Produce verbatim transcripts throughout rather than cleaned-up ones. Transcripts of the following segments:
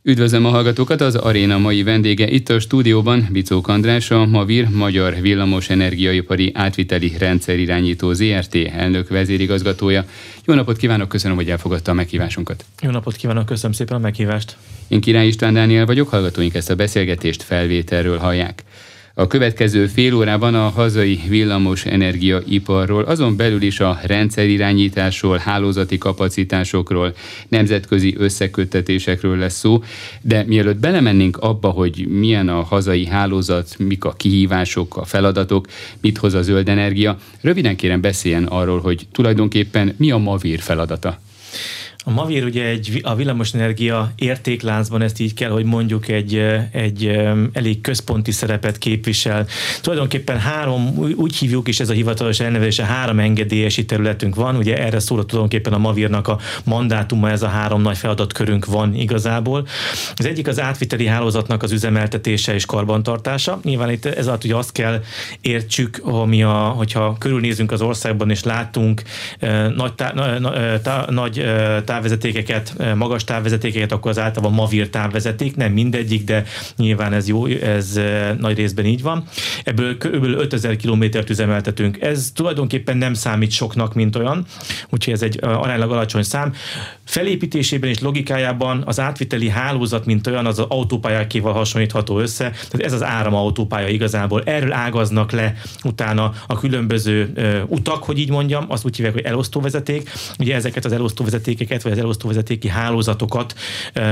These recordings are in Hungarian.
Üdvözlöm a hallgatókat, az Aréna mai vendége itt a stúdióban Bicók András, a Mavir Magyar Villamos Energiaipari Átviteli Rendszerirányító zé er té elnök vezérigazgatója. Jó napot kívánok, köszönöm, hogy elfogadta a meghívásunkat. Jó napot kívánok, köszönöm szépen a meghívást. Én Király István Dániel vagyok, hallgatóink ezt a beszélgetést felvételről hallják. A következő fél órában a hazai villamos energiaiparról, azon belül is a rendszerirányításról, hálózati kapacitásokról, nemzetközi összeköttetésekről lesz szó, de mielőtt belemennénk abba, hogy milyen a hazai hálózat, mik a kihívások, a feladatok, mit hoz a zöld energia, röviden kérem beszéljen arról, hogy tulajdonképpen mi a Mavir feladata. A Mavir ugye egy, a villamosenergia értékláncban, ezt így kell, hogy mondjuk egy, egy elég központi szerepet képvisel. Tulajdonképpen három, úgy hívjuk is, ez a hivatalos elnevezése, három engedélyesi területünk van, ugye erre szól tulajdonképpen a Mavirnak a mandátuma, ez a három nagy feladatkörünk van igazából. Az egyik az átviteli hálózatnak az üzemeltetése és karbantartása. Nyilván itt ez alatt ugye azt kell értsük, ami a, hogyha körülnézünk az országban és látunk nagy, tá, na, tá, nagy távvezetékeket, magas távvezetékeket, akkor az általában Mavir távvezeték, nem mindegyik, de nyilván ez jó, ez nagy részben így van. Ebből kb. ötezer kilométert üzemeltetünk. Ez tulajdonképpen nem számít soknak, mint olyan, úgyhogy ez egy aránylag alacsony szám. Felépítésében és logikájában az átviteli hálózat, mint olyan, az az autópályákéval hasonlítható össze, tehát ez az áramautópálya igazából. Erről ágaznak le utána a különböző uh, utak, hogy így mondjam, azt úgy hívják, hogy elosztóvezeték. Ugye ezeket az elosztóvezetékeket, vagy az elosztóvezetéki hálózatokat uh,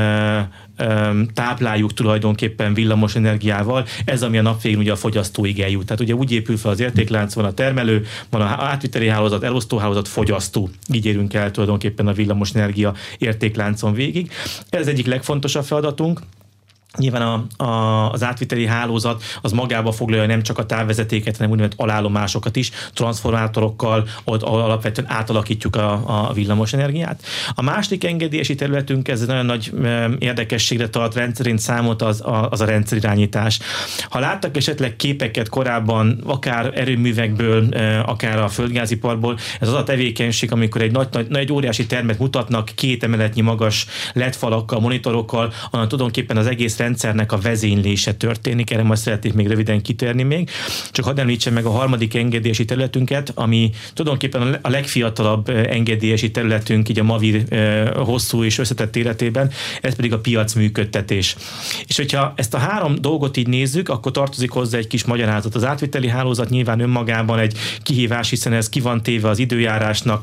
um, tápláljuk tulajdonképpen villamos energiával. Ez, ami a nap végén ugye a fogyasztóig eljut. Tehát ugye úgy épül fel az értéklánc, van a termelő, van a átviteli hálózat, elosztóhálózat, fogyasztó. Így érünk el tulajdonképpen a villamos energia értékláncon végig. Ez egyik legfontosabb feladatunk. Nyilván a, a, az átviteli hálózat az magába foglalja nem csak a távvezetéket, hanem úgynevezett alállomásokat is, transformátorokkal, ott alapvetően átalakítjuk a, a villamos energiát. A második engedélyesi területünk, ez nagyon nagy érdekességre tart rendszerint számot, az a, az a rendszerirányítás. Ha láttak esetleg képeket korábban, akár erőművekből, akár a földgáziparból, ez az a tevékenység, amikor egy nagy, nagy, egy óriási termet mutatnak két emeletnyi magas el é dé falakkal, monitorokkal, annak tulajdonképpen az egész rendszernek a vezénylése történik, erre majd szeretnék még röviden kitérni még. Csak hadd említsem meg a harmadik engedélyesi területünket, ami tulajdonképpen a legfiatalabb engedélyesi területünk így a Mavir hosszú és összetett életében, ez pedig a piacműködtetés. És hogyha ezt a három dolgot így nézzük, akkor tartozik hozzá egy kis magyarázat. Az átviteli hálózat nyilván önmagában egy kihívás, hiszen ez ki van téve az időjárásnak,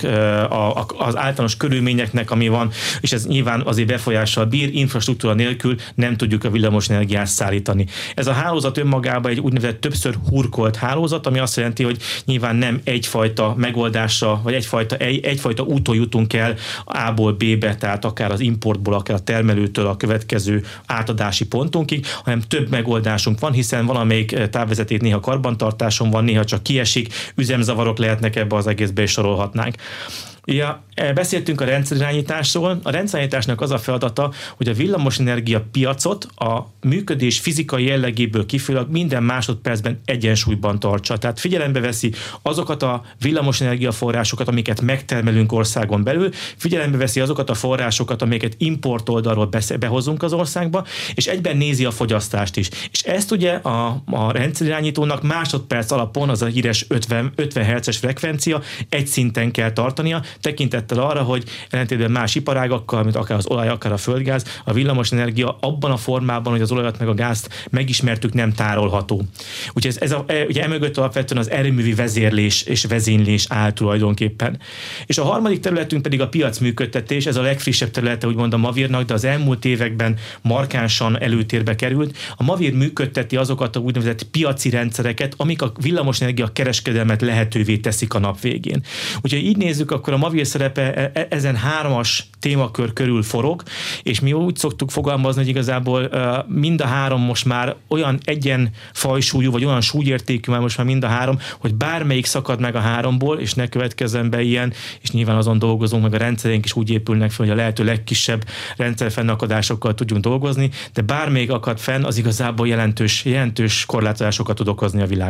az általános körülményeknek, ami van, és ez nyilván azért befolyással bír, infrastruktúra nélkül nem tudjuk a villamos energiát szállítani. Ez a hálózat önmagában egy úgynevezett többször hurkolt hálózat, ami azt jelenti, hogy nyilván nem egyfajta megoldásra, vagy egyfajta, egy, egyfajta úton jutunk el A-ból B-be, tehát akár az importból, akár a termelőtől a következő átadási pontunkig, hanem több megoldásunk van, hiszen valamelyik távvezeték néha karbantartáson van, néha csak kiesik, üzemzavarok lehetnek, ebbe az egészbe is sorolhatnánk. Ja, beszéltünk a rendszerirányításról. A rendszerirányításnak az a feladata, hogy a villamosenergia piacot a működés fizikai jellegéből kifolyólag minden másodpercben egyensúlyban tartsa. Tehát figyelembe veszi azokat a villamosenergia forrásokat, amiket megtermelünk országon belül, figyelembe veszi azokat a forrásokat, amiket import oldalról behozunk az országba, és egyben nézi a fogyasztást is. És ezt ugye a, a rendszerirányítónak másodperc alapon, az a híres ötven, ötven hertzes frekvencia egy szinten kell tartania, tekintettel arra, hogy ellentétben más iparágakkal, mint akár az olaj, akár a földgáz, a villamosenergia abban a formában, hogy az olajat meg a gázt megismertük, nem tárolható. Úgyhogy ez, ez a, ugye emögött alapvetően az erőművi vezérlés és vezénylés áll tulajdonképpen. És a harmadik területünk pedig a piacműködtetés, ez a legfrissebb területe úgymond a Mavirnak, de az elmúlt években markánsan előtérbe került. A Mavir működteti azokat a úgynevezett piaci rendszereket, amik a villamosenergia kereskedelmet lehetővé teszik a nap végén. Úgyhogy így nézzük, akkor a Mavir szerepe ezen hármas témakör körül forog, és mi úgy szoktuk fogalmazni, hogy igazából mind a három most már olyan egyen fajsúlyú, vagy olyan súlyértékű már most már mind a három, hogy bármelyik szakad meg a háromból, és ne következzen be ilyen, és nyilván azon dolgozunk, meg a rendszerénk is úgy épülnek fel, hogy a lehető legkisebb rendszerfennakadásokkal tudjunk dolgozni, de bármelyik akad fenn, az igazából jelentős, jelentős korlátozásokat tud okozni a világban.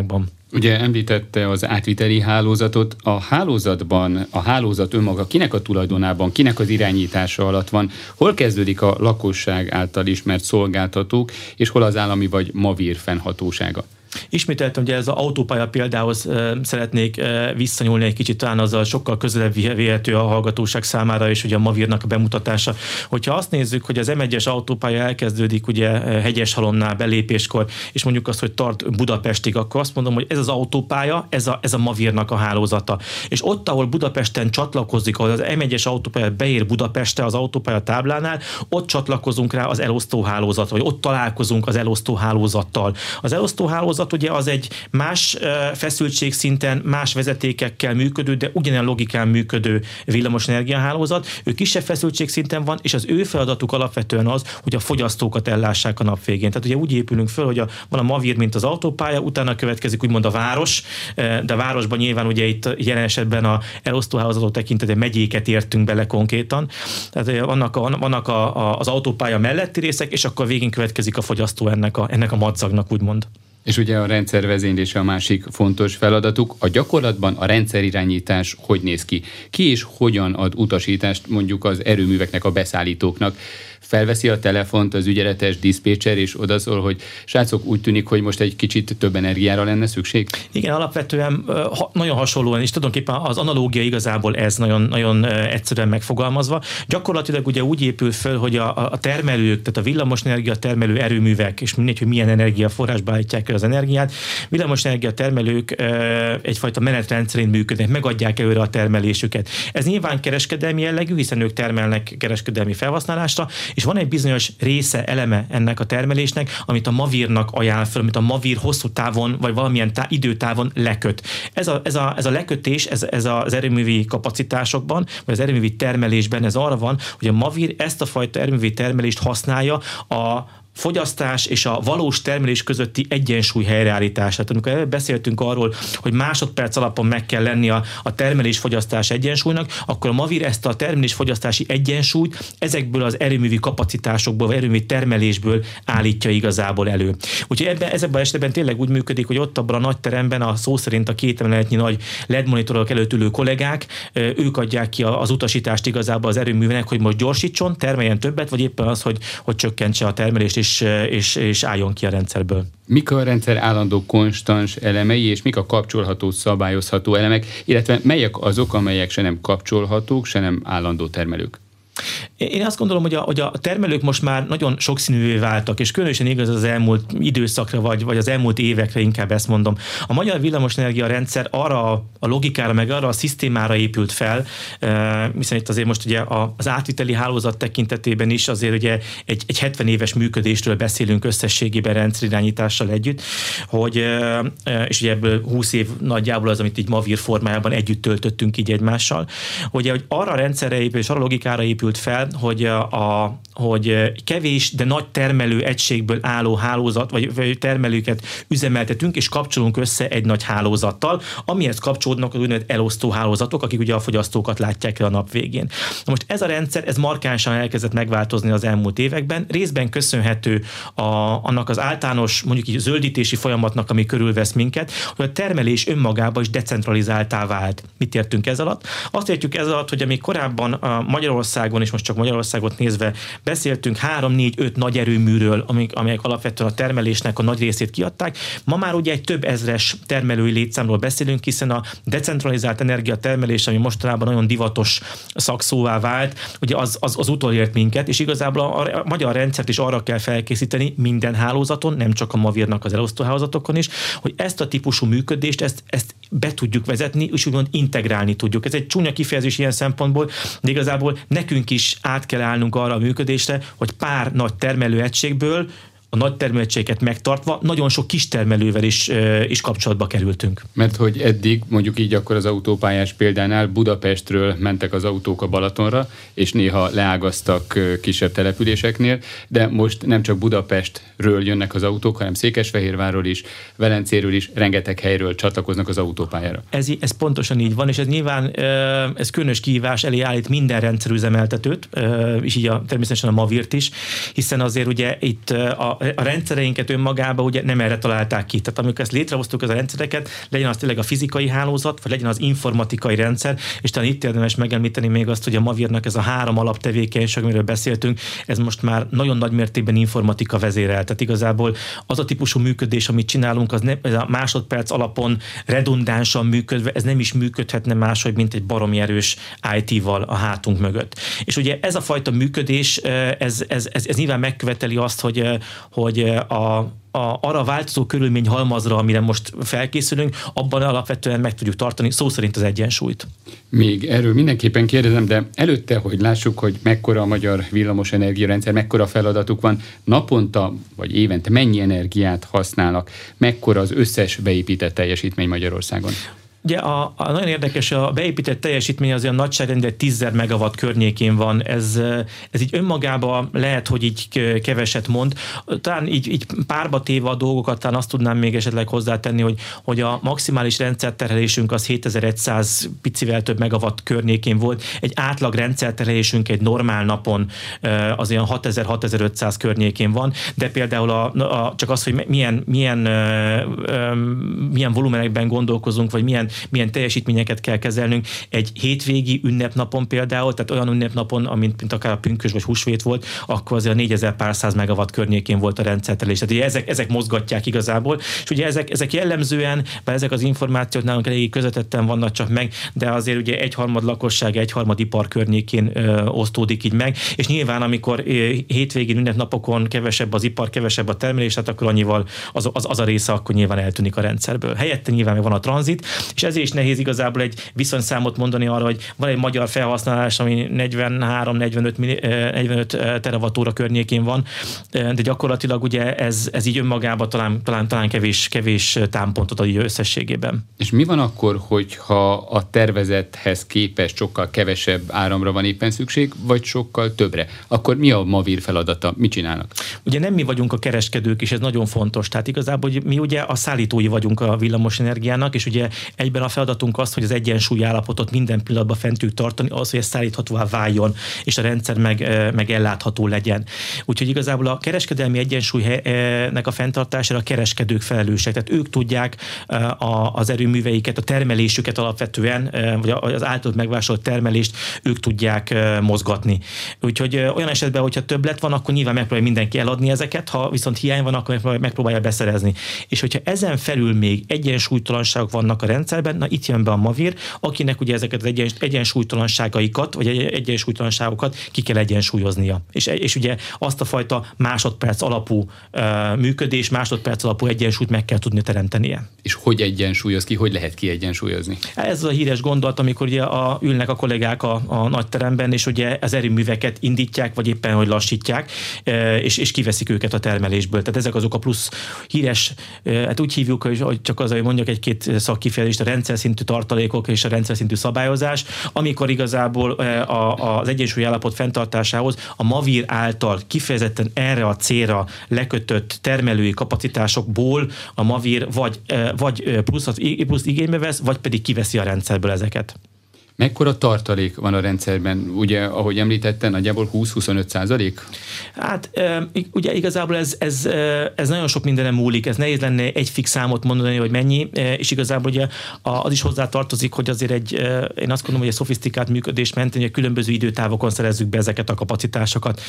Ugye említette az átviteli hálózatot. A hálózatban, a hálózat önmaga kinek a tulajdonában, kinek az irányítása alatt van? Hol kezdődik a lakosság által ismert szolgáltatók, és hol az állami vagy MAVIR fennhatósága? Ismételtem, hogy ez az autópálya példához uh, szeretnék uh, visszanyúlni egy kicsit, talán azzal sokkal közelebb vihető a hallgatóság számára, és ugye a MAVIR-nak a bemutatása. Hogyha azt nézzük, hogy az em egyes autópálya elkezdődik ugye Hegyeshalomnál belépéskor, és mondjuk azt, hogy tart Budapestig, akkor azt mondom, hogy ez az autópálya, ez a, ez a MAVIR-nak a hálózata. És ott, ahol Budapesten csatlakozik, ahol az em egyes autópálya beér Budapestre az autópálya táblánál, ott csatlakozunk rá az elosztó hálózat, vagy ott találkozunk az elosztó hálózattal. Az elosztó hálózat ugye az egy más feszültségszinten, más vezetékekkel működő, de ugyanilyen logikán működő villamosenergia hálózat. Ő kisebb feszültségszinten van, és az ő feladatuk alapvetően az, hogy a fogyasztókat ellássák a nap végén. Tehát ugye úgy épülünk föl, hogy a, van a MAVIR, mint az autópálya, utána következik úgymond a város, de a városban nyilván ugye itt jelen esetben a elosztóhálózatok tekintetében megyéket értünk bele konkrétan. Tehát vannak, a, vannak a, a, az autópálya melletti részek, és akkor végén következik a fogyasztó ennek a, ennek a madzagnak, úgymond. És ugye a rendszervezénylése a másik fontos feladatuk. A gyakorlatban a rendszerirányítás hogy néz ki? Ki és hogyan ad utasítást mondjuk az erőműveknek, a beszállítóknak? Felveszi a telefont az ügyeletes diszpécser, és odaszól, hogy srácok, úgy tűnik, hogy most egy kicsit több energiára lenne szükség? Igen, alapvetően ha, nagyon hasonlóan, és tulajdonképpen az analógia igazából ez nagyon, nagyon egyszerűen megfogalmazva. Gyakorlatilag ugye úgy épül föl, hogy a, a termelők, tehát a villamosenergia termelő erőművek, és mindegy, hogy milyen energiaforrásba állítják el az energiát, villamosenergia termelők egyfajta menetrendszerén működnek, megadják előre a termelésüket. Ez nyilván kereskedelmi jellegű, hiszen ők termelnek kereskedelmi felhasználásra, és van egy bizonyos része, eleme ennek a termelésnek, amit a MAVIR-nak ajánl fel, amit a MAVIR hosszú távon, vagy valamilyen tá- időtávon leköt. Ez a, ez a, ez a lekötés, ez, ez az erőművi kapacitásokban, vagy az erőművi termelésben ez arra van, hogy a MAVIR ezt a fajta erőművi termelést használja a fogyasztás és a valós termelés közötti egyensúly helyreállítását. Amikor beszéltünk arról, hogy másodperc alapon meg kell lenni a, a termelés-fogyasztás egyensúlynak, akkor a MAVIR ezt a termelés-fogyasztási egyensúlyt ezekből az erőművi kapacitásokból, vagy erőművi termelésből állítja igazából elő. Úgyhogy ebben, ezekben esetben tényleg úgy működik, hogy ott abban a nagy teremben a szó szerint a két emeletnyi nagy el é dé monitorok előtt ülő kollégák, ők adják ki az utasítást igazából az erőművenek, hogy most gyorsítson, termeljen többet, vagy éppen az, hogy, hogy csökkentse a termelést, és, és, és álljon ki a rendszerből. Mik a rendszer állandó konstans elemei, és mik a kapcsolható, szabályozható elemek, illetve melyek azok, amelyek se nem kapcsolhatók, se nem állandó termelők? Én azt gondolom, hogy a, hogy a termelők most már nagyon sokszínűvé váltak, és különösen igaz az elmúlt időszakra, vagy, vagy az elmúlt évekre, inkább ezt mondom. A magyar villamosenergia rendszer arra a logikára, meg arra a szisztémára épült fel, hiszen itt azért most ugye az átviteli hálózat tekintetében is azért ugye egy, egy hetven éves működésről beszélünk összességében rendszerirányítással együtt, hogy, és ugye ebből húsz év nagyjából az, amit így MAVIR formájában együtt töltöttünk így egymással, hogy, hogy arra a rendszerre épült, és arra a logikára épült fel, hogy, a, hogy kevés, de nagy termelő egységből álló hálózat, vagy termelőket üzemeltetünk, és kapcsolunk össze egy nagy hálózattal, amihez kapcsolódnak az úgynevezett elosztó hálózatok, akik ugye a fogyasztókat látják el a nap végén. Na most ez a rendszer, ez markánsan elkezdett megváltozni az elmúlt években, részben köszönhető a, annak az általános, mondjuk így zöldítési folyamatnak, ami körülvesz minket, hogy a termelés önmagában is decentralizáltá vált. Mit értünk ez alatt? Azt értjük ez alatt, hogy amíg korábban a Magyarországon, és most csak Magyarországot nézve beszéltünk három, négy, öt nagy erőműről, amik, amelyek alapvetően a termelésnek a nagy részét kiadták. Ma már ugye egy több ezres termelői létszámról beszélünk, hiszen a decentralizált energiatermelés, ami mostanában nagyon divatos szakszóvá vált, ugye az, az, az utolért minket, és igazából a, a magyar rendszert is arra kell felkészíteni minden hálózaton, nem csak a MAVIR-nak az elosztóhálózatokon is, hogy ezt a típusú működést, ezt, ezt be tudjuk vezetni, és úgymond integrálni tudjuk. Ez egy csúnya kifejezés ilyen szempontból, de igazából nekünk is át kell állnunk arra a működésre, hogy pár nagy termelőegységből a nagy termelőegységeket megtartva nagyon sok kis termelővel is, is kapcsolatba kerültünk. Mert hogy eddig, mondjuk így akkor az autópályás példánál Budapestről mentek az autók a Balatonra, és néha leágaztak kisebb településeknél, de most nem csak Budapestről jönnek az autók, hanem Székesfehérvárról is, Velencéről is, rengeteg helyről csatlakoznak az autópályára. Ez, ez pontosan így van, és ez nyilván ez különös kihívás elé állít minden rendszerüzemeltetőt, és így a, természetesen a MAVIR-t is, hiszen azért ugye itt a a rendszereinket önmagában ugye nem erre találták ki. Tehát amikor ezt létrehoztuk, az a rendszereket, legyen az tényleg a fizikai hálózat, vagy legyen az informatikai rendszer, és talán itt érdemes megemlíteni még azt, hogy a Mavirnak ez a három alaptevékenység, amiről beszéltünk, ez most már nagyon nagy mértékben informatika vezérel. Tehát igazából az a típusú működés, amit csinálunk, az ne, ez a másodperc alapon redundánsan működve, ez nem is működhetne máshogy, mint egy baromi erős í té-val a hátunk mögött. És ugye ez a fajta működés, ez, ez, ez, ez nyilván megköveteli azt, hogy, hogy a, a, arra változó körülmény halmazra, amire most felkészülünk, abban alapvetően meg tudjuk tartani szó szerint az egyensúlyt. Még erről mindenképpen kérdezem, de előtte, hogy lássuk, hogy mekkora a magyar villamos energiarendszer, mekkora feladatuk van, naponta vagy évente mennyi energiát használnak, mekkora az összes beépített teljesítmény Magyarországon? Ugye a, a nagyon érdekes, a beépített teljesítmény az olyan nagyságrendben tízezer megawatt környékén van. Ez, ez így önmagában lehet, hogy így keveset mond. Talán így, így párba téve a dolgokat, talán azt tudnám még esetleg hozzátenni, hogy, hogy a maximális rendszerterhelésünk az hétezer-száz picivel több megawatt környékén volt. Egy átlag rendszerterhelésünk egy normál napon az olyan hatezer-hatezer-ötszáz környékén van, de például a, a, csak az, hogy milyen, milyen, milyen volumenekben gondolkozunk, vagy milyen milyen teljesítményeket kell kezelnünk. Egy hétvégi ünnepnapon például, tehát olyan ünnepnapon, amint mint akár a pünkösd vagy húsvét volt, akkor azért a négyezer pár száz megawatt környékén volt a rendszertelés. Tehát ugye ezek, ezek mozgatják igazából, és ugye ezek, ezek jellemzően, bár ezek az információk nálunk eléggé közvetetten vannak csak meg, de azért ugye egyharmad lakosság, egyharmad ipar környékén ö, osztódik így meg, és nyilván amikor ö, hétvégén ünnepnapokon kevesebb az ipar, kevesebb a termelés, hát akkor annyival az, az, az a része akkor nyilván eltűnik a rendszerből. Helyette nyilván van a tranzit, és ezért is nehéz igazából egy viszonyszámot mondani arra, hogy van egy magyar felhasználás, ami negyvenhárom-negyvenöt teravattóra környékén van, de gyakorlatilag ugye ez, ez így önmagában talán, talán, talán kevés, kevés támpontot ad így összességében. És mi van akkor, hogyha a tervezethez képest sokkal kevesebb áramra van éppen szükség, vagy sokkal többre? Akkor mi a Mavir feladata? Mit csinálnak? Ugye nem mi vagyunk a kereskedők, és ez nagyon fontos. Tehát igazából mi ugye a szállítói vagyunk a villamosenergiának, és ugye egyben a feladatunk az, hogy az egyensúly állapotot minden pillanatban fent tudjuk tartani, az, hogy ez szállíthatóvá váljon, és a rendszer meg, meg ellátható legyen. Úgyhogy igazából a kereskedelmi egyensúlynek a fenntartására a kereskedők felelősek. Tehát ők tudják az erőműveiket, a termelésüket alapvetően, vagy az általuk megvásárolt termelést ők tudják mozgatni. Úgyhogy olyan esetben, hogyha többlet van, akkor nyilván megpróbálja mindenki eladni ezeket, ha viszont hiány van, akkor megpróbálja beszerezni. És hogyha ezen felül még egyensúlytalanságok vannak a rendszerben, na itt jön be a Mavir, akinek ugye ezeket az egyensúlytalanságaikat, vagy egyensúlytalanságokat ki kell egyensúlyoznia. És, és ugye azt a fajta másodperc alapú uh, működés, másodperc alapú egyensúlyt meg kell tudni teremtenie. És hogy egyensúlyoz ki, hogy lehet kiegyensúlyozni? Ez a híres gondolat, amikor ugye a, ülnek a kollégák a, a nagy teremben, és ugye az erőműveket indítják, vagy éppen hogy lassítják, és, és kiveszik őket a termelésből. Tehát ezek azok a plusz híres, hát úgy hívjuk, hogy csak az, hogy mondjak egy-két szakkifejezést, a rendszer szintű tartalékok és a rendszer szintű szabályozás, amikor igazából a, az egyensúly állapot fenntartásához a Mavir által kifejezetten erre a célra lekötött termelői kapacitásokból a Mavir vagy, vagy pluszat, plusz igénybe vesz, vagy pedig kiveszi a rendszerből ezeket. Mekkora tartalék van a rendszerben? Ugye, ahogy említettem, nagyjából húsz-huszonöt százalék? Hát ugye igazából ez, ez, ez nagyon sok mindenem múlik, ez nehéz lenne egy fix számot mondani, hogy mennyi, és igazából ugye az is hozzá tartozik, hogy azért egy, én azt gondolom, hogy egy szofisztikált működés mentén, hogy különböző időtávokon szerezzük be ezeket a kapacitásokat,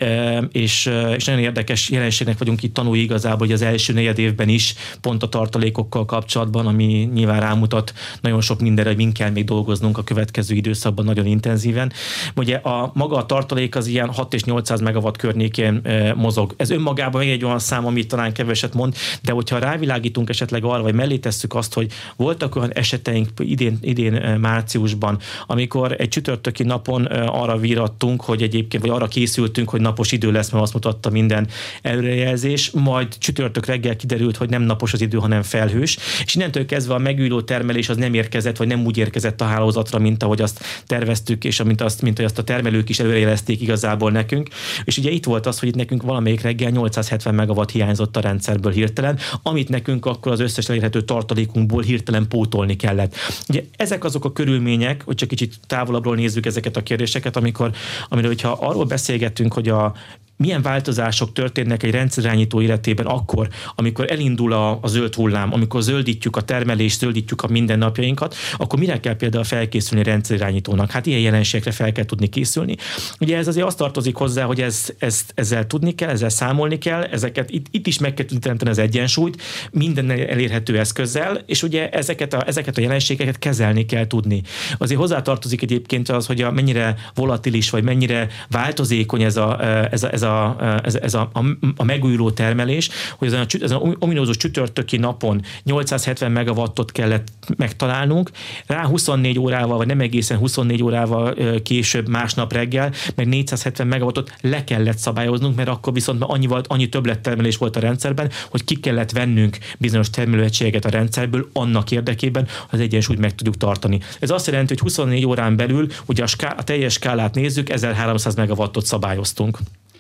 és, és nagyon érdekes jelenségnek vagyunk itt tanulni igazából, hogy az első negyed évben is pont a tartalékokkal kapcsolatban, ami nyilván rámutat nagyon sok mindenre, hogy min kell még dolgoznunk a következő időszakban nagyon intenzíven. Ugye a maga a tartalék az ilyen hat és nyolcszáz megawatt környékén e, mozog. Ez önmagában még egy olyan szám, amit talán keveset mond, de hogyha rávilágítunk esetleg arra, vagy mellé tesszük azt, hogy voltak olyan eseteink idén, idén e, márciusban, amikor egy csütörtöki napon e, arra vírattunk, hogy egyébként, vagy arra készültünk, hogy napos idő lesz, mert azt mutatta minden előrejelzés, majd csütörtök reggel kiderült, hogy nem napos az idő, hanem felhős, és innentől kezdve a megújuló termelés az nem érkezett, vagy nem úgy érkezett a hálózatra, mint ahogy azt terveztük, és mint azt, mint hogy azt a termelők is előrejelezték igazából nekünk. És ugye itt volt az, hogy itt nekünk valamelyik reggel nyolcszázhetven megawatt hiányzott a rendszerből hirtelen, amit nekünk akkor az összes elérhető tartalékunkból hirtelen pótolni kellett. Ugye ezek azok a körülmények, hogy csak kicsit távolabbról nézzük ezeket a kérdéseket, amikor, amiről, hogyha arról beszélgetünk, hogy a milyen változások történnek egy rendszerirányító életében akkor, amikor elindul a, a zöld hullám, amikor zöldítjük a termelést, zöldítjük a mindennapjainkat, akkor mire kell például felkészülni a rendszerirányítónak? Hát ilyen jelenségekre fel kell tudni készülni. Ugye ez azért azt tartozik hozzá, hogy ez, ezt, ezzel tudni kell, ezzel számolni kell, ezeket itt, itt is meg kell tudni teremteni az egyensúlyt, minden elérhető eszközzel, és ugye ezeket a, ezeket a jelenségeket kezelni kell tudni. Azért hozzátartozik egyébként az, hogy a, mennyire volatilis, vagy mennyire változékony ez a, ez a, ez a, ez a, ez a, a, a megújuló termelés, hogy ezen a, ezen a ominózus csütörtöki napon nyolcszázhetven megawattot kellett megtalálnunk, rá huszonnégy órával, vagy nem egészen huszonnégy órával később másnap reggel, meg négyszázhetven megawattot le kellett szabályoznunk, mert akkor viszont annyi, volt, annyi többlettermelés volt a rendszerben, hogy ki kellett vennünk bizonyos termelőegységeket a rendszerből annak érdekében, hogy az egyensúlyt meg tudjuk tartani. Ez azt jelenti, hogy huszonnégy órán belül, ugye a, ská, a teljes skálát nézzük, ezerháromszáz megawattot szabályoztunk.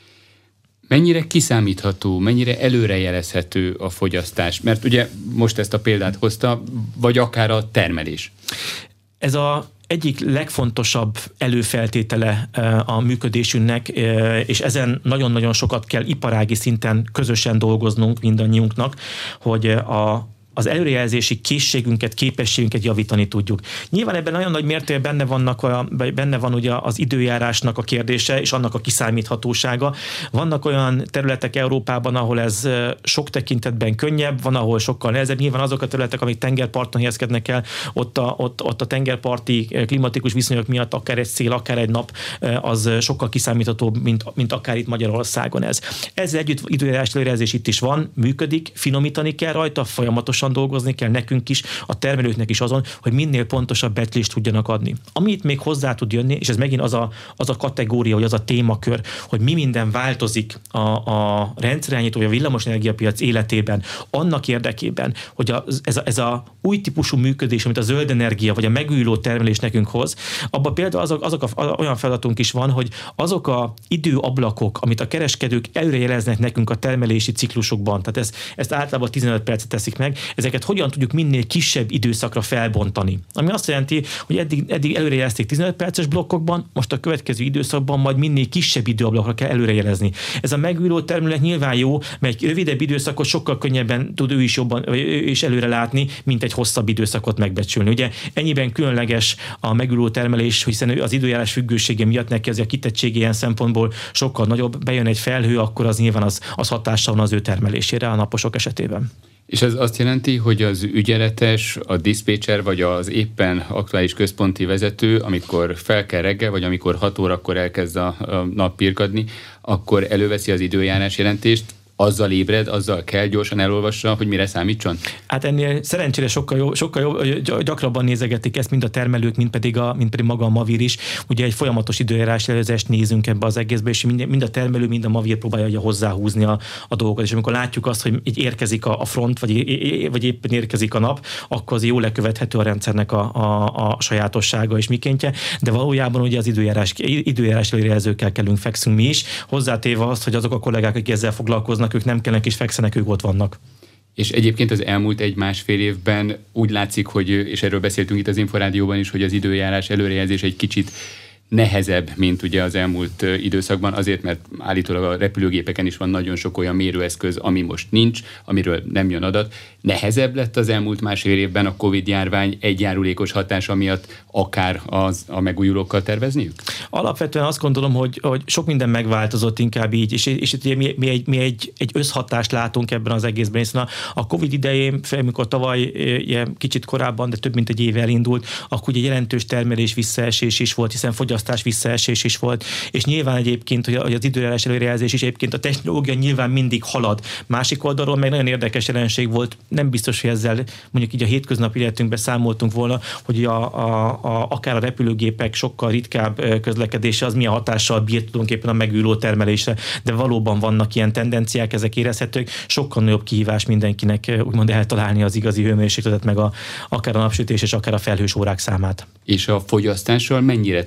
Mennyire kiszámítható, mennyire előrejelezhető a fogyasztás? Mert ugye most ezt a példát hozta, vagy akár a termelés. Ez a egyik legfontosabb előfeltétele a működésünknek, és ezen nagyon-nagyon sokat kell iparági szinten közösen dolgoznunk mindannyiunknak, hogy a az előrejelzési készségünket, képességünket javítani tudjuk. Nyilván ebben nagyon nagy mértékben benne, vannak a, benne van ugye az időjárásnak a kérdése, és annak a kiszámíthatósága. Vannak olyan területek Európában, ahol ez sok tekintetben könnyebb, van, ahol sokkal nehezebb. Nyilván azok a területek, amik tengerparton helyezkednek el, ott a, ott, ott a tengerparti klimatikus viszonyok miatt akár egy szél, akár egy nap, az sokkal kiszámíthatóbb, mint, mint akár itt Magyarországon ez. Ezzel együtt időjárás előrejelzés itt is van, működik, finomítani kell rajta, folyamatosan dolgozni kell nekünk is, a termelőknek is azon, hogy minél pontosabb becslést tudjanak adni. Amit még hozzá tud jönni, és ez megint az a, az a kategória, vagy az a témakör, hogy mi minden változik a, a rendszerirányító, vagy a villamosenergiapiac életében, annak érdekében, hogy a, ez, a, ez a új típusú működés, amit a zöld energia, vagy a megújuló termelés nekünk hoz, abban például azok, azok a, olyan feladatunk is van, hogy azok a időablakok, amit a kereskedők előrejeleznek nekünk a termelési ciklusokban, tehát ezt, ezt általában tizenöt percet teszik meg, ezeket hogyan tudjuk minél kisebb időszakra felbontani. Ami azt jelenti, hogy eddig, eddig előrejelezték tizenöt perces blokkokban, most a következő időszakban majd minél kisebb időablakra kell előrejelezni. Ez a megújuló terület nyilván jó, mert egy rövidebb időszakot sokkal könnyebben tud ő is jobban és előre látni, mint egy hosszabb időszakot megbecsülni. Ugye ennyiben különleges a megújuló termelés, hiszen az időjárás függősége miatt neki az a kitettség ilyen szempontból sokkal nagyobb, bejön egy felhő, akkor az nyilván az, az hatással van az ő termelésére a naposok esetében. És ez azt jelenti, hogy az ügyeletes, a diszpécser vagy az éppen aktuális központi vezető, amikor fel kell reggel, vagy amikor hat órakor elkezd a, a nap pirkadni, akkor előveszi az időjárás jelentést, azzal ébred, azzal kell gyorsan elolvassa, hogy mire számítson? Hát ennél szerencsére sokkal, jó, sokkal jó, gyakrabban nézegetik ezt mind a termelők, mind pedig, a, mind pedig maga a Mavir is. Ugye egy folyamatos időjárás előzést nézünk ebbe az egészbe, és mind, mind a termelő, mind a Mavir próbálja hozzáhúzni a, a dolgokat. És amikor látjuk azt, hogy így érkezik a front, vagy, vagy éppen érkezik a nap, akkor az jó lekövethető a rendszernek a, a, a sajátossága és mikéntje, de valójában ugye az időjárás, időjárás előrejelzőkkel kellünk fekszünk mi is, hozzátéve azt, hogy azok a kollégák, akik ezzel foglalkoznak, ők nem kellnek és fekszenek, ők ott vannak. És egyébként az elmúlt egy-másfél évben úgy látszik, hogy, és erről beszéltünk itt az Inforádióban is, hogy az időjárás előrejelzés egy kicsit nehezebb, mint ugye az elmúlt időszakban, azért, mert állítólag a repülőgépeken is van nagyon sok olyan mérőeszköz, ami most nincs, amiről nem jön adat. Nehezebb lett az elmúlt másfél évben a Covid-járvány egy járulékos hatása miatt akár az, a megújulókkal tervezniük? Alapvetően azt gondolom, hogy, hogy sok minden megváltozott inkább így, és, és itt mi, mi, egy, mi egy, egy összhatást látunk ebben az egészben, hiszen a, a Covid idején, amikor tavaly ilyen kicsit korábban, de több mint egy éve elindult, akkor ugye jelentős termelés visszaesés is volt, hiszen fogyasztás visszaesés is volt, és nyilván egyébként, hogy az időjárás előrejelzés is egyébként a technológia nyilván mindig halad. Másik oldalról meg nagyon érdekes jelenség volt, nem biztos, hogy ezzel mondjuk így a hétköznapi életünkben számoltunk volna, hogy a, a, a, akár a repülőgépek sokkal ritkább közlekedése az milyen hatással bír tulajdonképpen a megújuló termelésre, de valóban vannak ilyen tendenciák, ezek érezhetők, sokkal nagyobb kihívás mindenkinek úgymond eltalálni az igazi hőmérsékletet, meg a, akár a napsütés és akár a felhős órák számát. És a fogyasztással mennyire tudnak pont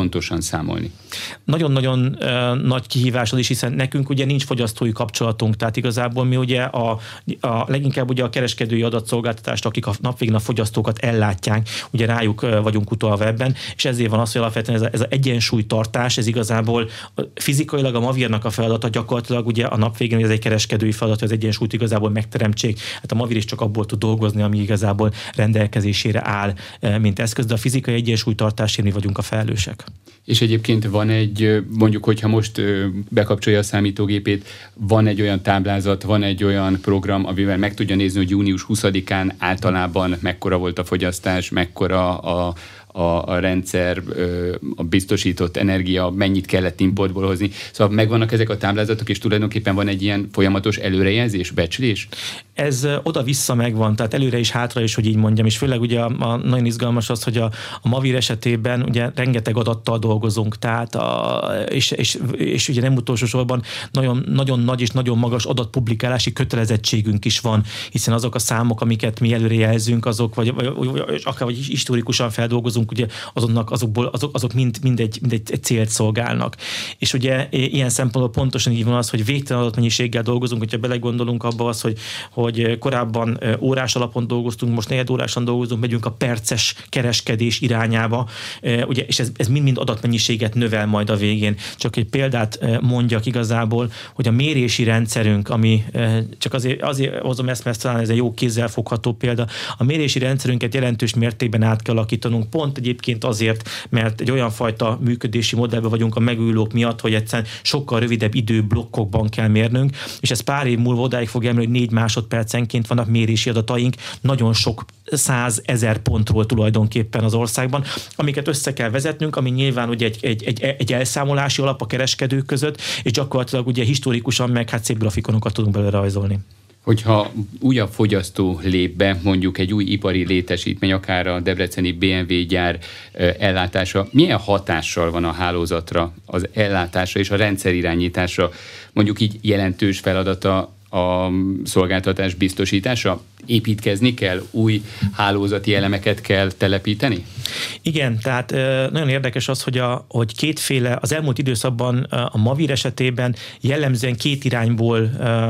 pontosan számolni? Nagyon-nagyon uh, nagy kihívás az is, hiszen nekünk ugye nincs fogyasztói kapcsolatunk, tehát igazából mi ugye a, a leginkább ugye a kereskedői adatszolgáltatást, akik a napvégén a fogyasztókat ellátják, ugye rájuk uh, vagyunk utalva ebben, és ezért van az, hogy alapvetően ez, a, ez az egyensúlytartás, ez igazából fizikailag a Mavírnak a feladata, gyakorlatilag ugye a napvégén ez egy kereskedői feladat, hogy az egyensúlyt igazából megteremtsék. Hát a Mavír is csak abból tud dolgozni, ami igazából rendelkezésére áll, mint eszköz, de a fizikai egyensúlytartásért mi vagyunk a felelősek. És egyébként van egy, mondjuk, hogyha most bekapcsolja a számítógépét, van egy olyan táblázat, van egy olyan program, amivel meg tudja nézni, hogy június huszadikán általában mekkora volt a fogyasztás, mekkora a, a, a rendszer, a biztosított energia, mennyit kellett importból hozni. Szóval megvannak ezek a táblázatok, és tulajdonképpen van egy ilyen folyamatos előrejelzés, becslés? Ez oda-vissza megvan, tehát előre is, hátra is, hogy így mondjam, és főleg ugye a, a nagyon izgalmas az, hogy a, a Mavír esetében ugye rengeteg adattal dolgozunk, tehát a, és, és, és ugye nem utolsó sorban nagyon, nagyon nagy és nagyon magas adatpublikálási kötelezettségünk is van, hiszen azok a számok, amiket mi előrejelzünk, azok, vagy, vagy, vagy akár vagy historikusan feldolgozunk, ugye azoknak, azokból, azok, azok mind, mind, egy, mind egy célt szolgálnak. És ugye ilyen szempontból pontosan így van az, hogy végtelen adatmennyiséggel dolgozunk, hogyha belegondolunk abba az, hogy, hogy korábban órás alapon dolgoztunk, most negyed órásan dolgozunk, megyünk a perces kereskedés irányába, ugye, és ez, ez mind-mind adatmennyiséget növel majd a végén. Csak egy példát mondjak igazából, hogy a mérési rendszerünk, ami csak azért, azért hozom ezt, mert talán ez egy jó kézzelfogható példa, a mérési rendszerünket jelentős mértékben át kell alakítanunk, pont egyébként azért, mert egy olyan fajta működési modellben vagyunk a megújulók miatt, hogy egyszerűen sokkal rövidebb időblokkokban kell mérnünk, és ez pár év múlva odáig fog emelni, hogy négy másodpercenként vannak mérési adataink, nagyon sok százezer pontról tulajdonképpen az országban, amiket össze kell vezetnünk, ami nyilván ugye egy, egy, egy, egy elszámolási alap a kereskedők között, és gyakorlatilag ugye historikusan meg hát szép grafikonokat tudunk belőle rajzolni. Hogyha újabb fogyasztó lép be, mondjuk egy új ipari létesítmény, akár a debreceni bé em vé gyár ellátása, milyen hatással van a hálózatra, az ellátásra és a rendszerirányításra? Mondjuk így jelentős feladata a szolgáltatás biztosítása? Építkezni kell, új hálózati elemeket kell telepíteni? Igen, tehát nagyon érdekes az, hogy, a, hogy kétféle, az elmúlt időszakban a Mavír esetében jellemzően két irányból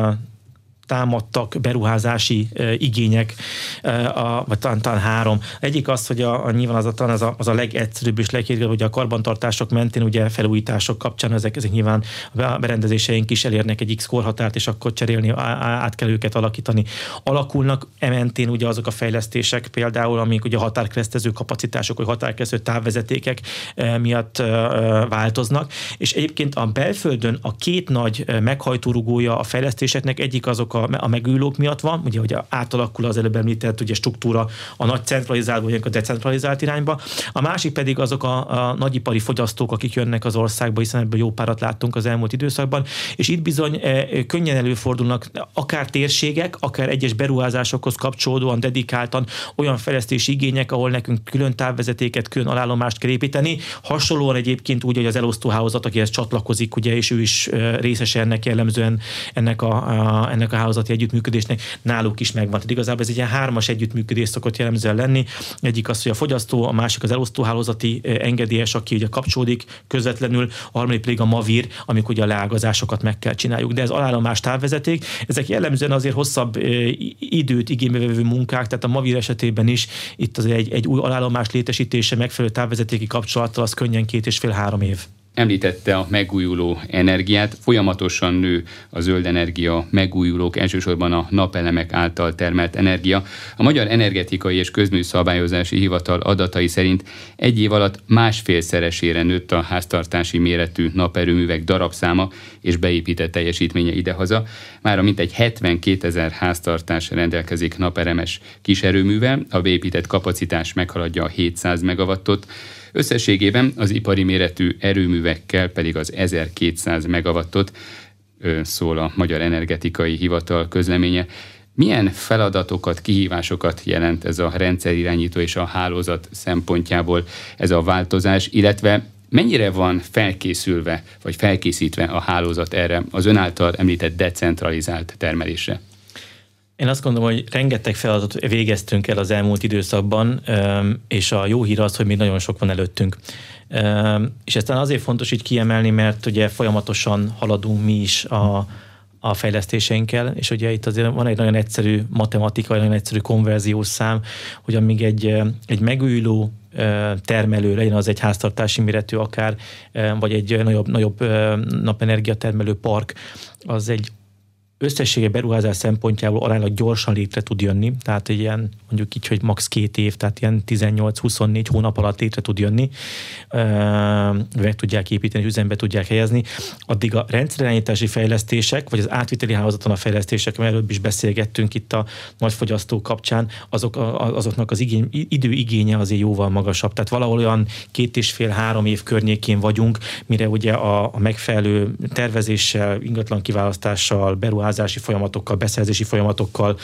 támadtak beruházási uh, igények, uh, a, vagy talán, talán három. Egyik az, hogy a, a, nyilván az a, az a, az a legegyszerűbb és legkérdőbb, hogy a karbantartások mentén ugye felújítások kapcsán ezek, ezek nyilván a berendezéseink is elérnek egy X korhatárt, és akkor cserélni, át kell őket alakítani. Alakulnak ementén ugye azok a fejlesztések például, amik ugye határkeresztező kapacitások, vagy határkeresztező távvezetékek uh, miatt uh, változnak, és egyébként a belföldön a két nagy meghajtórugója a fejlesztéseknek egyik azok a megújulók miatt van, ugye, hogy átalakul az előbb említett ugye, struktúra a nagy centralizált, vagy a decentralizált irányba. A másik pedig azok a, a nagyipari fogyasztók, akik jönnek az országba, hiszen ebből jó párat láttunk az elmúlt időszakban, és itt bizony e, könnyen előfordulnak akár térségek, akár egyes beruházásokhoz kapcsolódóan, dedikáltan olyan fejlesztési igények, ahol nekünk külön távvezetéket, külön alállomást kell építeni. Hasonlóan egyébként úgy, hogy az elosztóhálózat, akihez csatlakozik, ugye, és ő is részese ennek jellemzően ennek a, a, ennek a hálózati együttműködésnek náluk is megvan. Tehát igazából ez egy ilyen hármas együttműködés szokott jellemzően lenni. Egyik az, hogy a fogyasztó, a másik az elosztóhálózati engedélyes, aki ugye kapcsolódik közvetlenül, a harmadik pedig a Mavír, amikor ugye a leágazásokat meg kell csináljuk. De ez alállomás távvezeték, ezek jellemzően azért hosszabb időt igénybe vevő munkák, tehát a Mavír esetében is itt az egy, egy új alállomás létesítése megfelelő távvezetéki kapcsolattal az könnyen két és fél három év. Említette a megújuló energiát, folyamatosan nő a zöld energia, megújulók, elsősorban a napelemek által termelt energia. A Magyar Energetikai és Közműszabályozási Hivatal adatai szerint egy év alatt másfélszeresére nőtt a háztartási méretű naperőművek darabszáma és beépített teljesítménye idehaza. Mára mintegy hetvenkétezer háztartás rendelkezik naperemes kiserőművel, a beépített kapacitás meghaladja a hétszáz megawattot, összességében az ipari méretű erőművekkel pedig az ezerkétszáz megawattot, szól a Magyar Energetikai Hivatal közleménye. Milyen feladatokat, kihívásokat jelent ez a rendszerirányító és a hálózat szempontjából ez a változás, illetve mennyire van felkészülve, vagy felkészítve a hálózat erre az ön által említett decentralizált termelésre? Én azt gondolom, hogy rengeteg feladatot végeztünk el az elmúlt időszakban, és a jó hír az, hogy még nagyon sok van előttünk. És ezt azért fontos így kiemelni, mert ugye folyamatosan haladunk mi is a, a fejlesztéseinkkel, és ugye itt azért van egy nagyon egyszerű matematika, nagyon egyszerű konverziós szám, hogy amíg egy, egy megújuló termelő, legyen az egy háztartási méretű akár, vagy egy nagyobb, nagyobb napenergia termelő park, az egy összessége beruházás szempontjából aránylag gyorsan létre tud jönni, tehát egy ilyen mondjuk így, hogy max. két év, tehát ilyen tizennyolc-huszonnégy hónap alatt létre tud jönni, meg tudják építeni, és üzembe tudják helyezni. Addig a rendszerirányítási fejlesztések, vagy az átviteli hálózaton a fejlesztések, mert előbb is beszélgettünk itt a nagyfogyasztó kapcsán, azok, azoknak az igény, időigénye azért jóval magasabb. Tehát valahol olyan két és fél, három év környékén vagyunk, mire ugye a, a megfelelő tervezéssel, ingatlan kiválasztással, beruházási folyamatokkal, beszerzési folyamatokkal,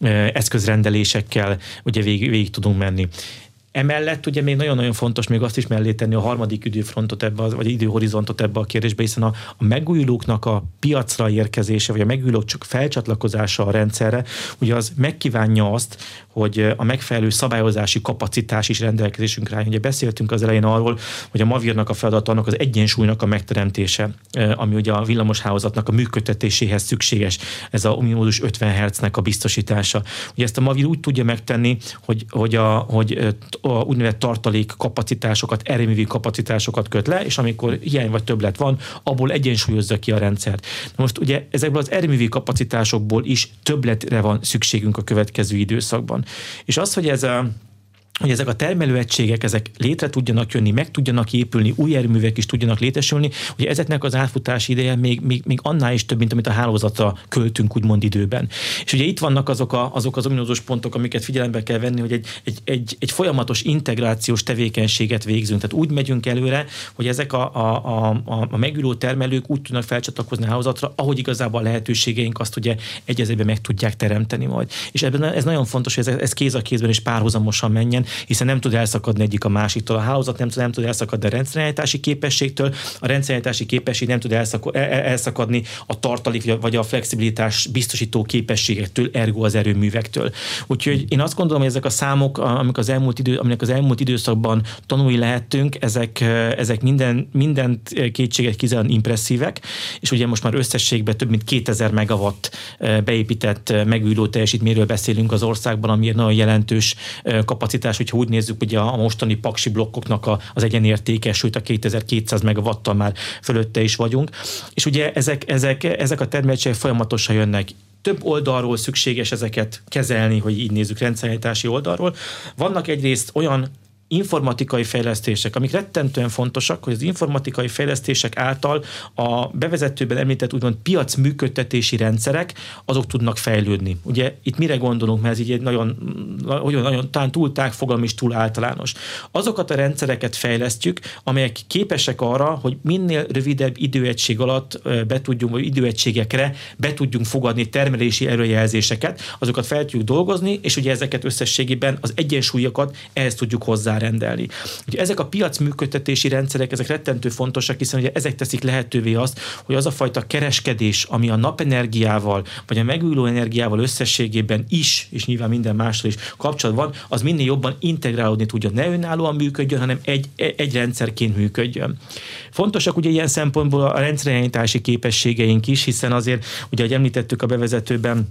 eszközrendelésekkel ugye végig, végig tudunk menni. Emellett ugye még nagyon-nagyon fontos még azt is mellé tenni a harmadik időfrontot ebbe, vagy időhorizontot ebbe a kérdésbe, hiszen a, a megújulóknak a piacra érkezése, vagy a megújulók csak felcsatlakozása a rendszerre, ugye az megkívánja azt, hogy a megfelelő szabályozási kapacitás is rendelkezésünkre áll. Ugye beszéltünk az elején arról, hogy a Mavírnak a feladata annak az egyensúlynak a megteremtése, ami ugye a villamoshálózatnak a működtetéséhez szükséges, ez a ominózus ötven hertznek a biztosítása. Ugye ezt a Mavír úgy tudja megtenni, hogy, hogy, a, hogy a úgynevezett tartalék kapacitásokat, erőművi kapacitásokat köt le, és amikor hiány vagy többlet van, abból egyensúlyozza ki a rendszert. Most ugye ezekből az erőművi kapacitásokból is többletre van szükségünk a következő időszakban. És az, hogy ez a hogy ezek a termelőegységek, ezek létre tudjanak jönni, meg tudjanak épülni, új erőművek is tudjanak létesülni, ugye ezeknek az átfutási ideje még, még, még annál is több, mint amit a hálózatra költünk úgymond időben. És ugye itt vannak azok, a, azok az ominózus pontok, amiket figyelembe kell venni, hogy egy, egy, egy, egy folyamatos integrációs tevékenységet végzünk. Tehát úgy megyünk előre, hogy ezek a, a, a, a megülő termelők úgy tudnak felcsatlakozni a hálózatra, ahogy igazából a lehetőségeink azt ugye egyezében meg tudják teremteni majd. És ebben ez nagyon fontos, hogy ez, ez kéz a kézben és párhuzamosan menjen, hiszen nem tud elszakadni egyik a másiktól. A hálózat nem tud, nem tud elszakadni a rendszerirányítási képességtől, a rendszerirányítási képesség nem tud elszakadni a tartalék vagy a flexibilitás biztosító képességektől, ergo az erőművektől. Úgyhogy én azt gondolom, hogy ezek a számok, amik az elmúlt idő, aminek az elmúlt időszakban tanulni lehettünk, ezek, ezek minden, minden kétséget kizárólag impresszívek, és ugye most már összességben több mint kétezer megawatt beépített megújuló teljesítményről beszélünk az országban, ami egy nagyon jelentős kapacitás, hogyha úgy nézzük, ugye a mostani paksi blokkoknak a, az egyenértéke, sőt a kétezer-kétszáz megawattal már fölötte is vagyunk. És ugye ezek, ezek, ezek a termelések folyamatosan jönnek. Több oldalról szükséges ezeket kezelni, hogy így nézzük rendszerirányítási oldalról. Vannak egyrészt olyan informatikai fejlesztések, amik rettentően fontosak, hogy az informatikai fejlesztések által a bevezetőben említett úgymond piac működtetési rendszerek, azok tudnak fejlődni. Ugye itt mire gondolunk, mert ez így egy nagyon, nagyon, nagyon talán túl tágfogalom és túl általános. Azokat a rendszereket fejlesztjük, amelyek képesek arra, hogy minél rövidebb időegység alatt be tudjunk, vagy időegységekre be tudjunk fogadni termelési előjelzéseket, azokat fel tudjuk dolgozni, és ugye ezeket összességében az egyensúlyokat ehhez tudjuk hozzá rendelni. Ugye ezek a piac működtetési rendszerek, ezek rettentő fontosak, hiszen ugye ezek teszik lehetővé azt, hogy az a fajta kereskedés, ami a napenergiával, vagy a megújuló energiával összességében is, és nyilván minden mással is kapcsolatban van, az minél jobban integrálódni tudjon. Ne önállóan működjön, hanem egy, egy rendszerként működjön. Fontosak ugye ilyen szempontból a rendszerirányítási képességeink is, hiszen azért, ugye, ahogy említettük a bevezetőben,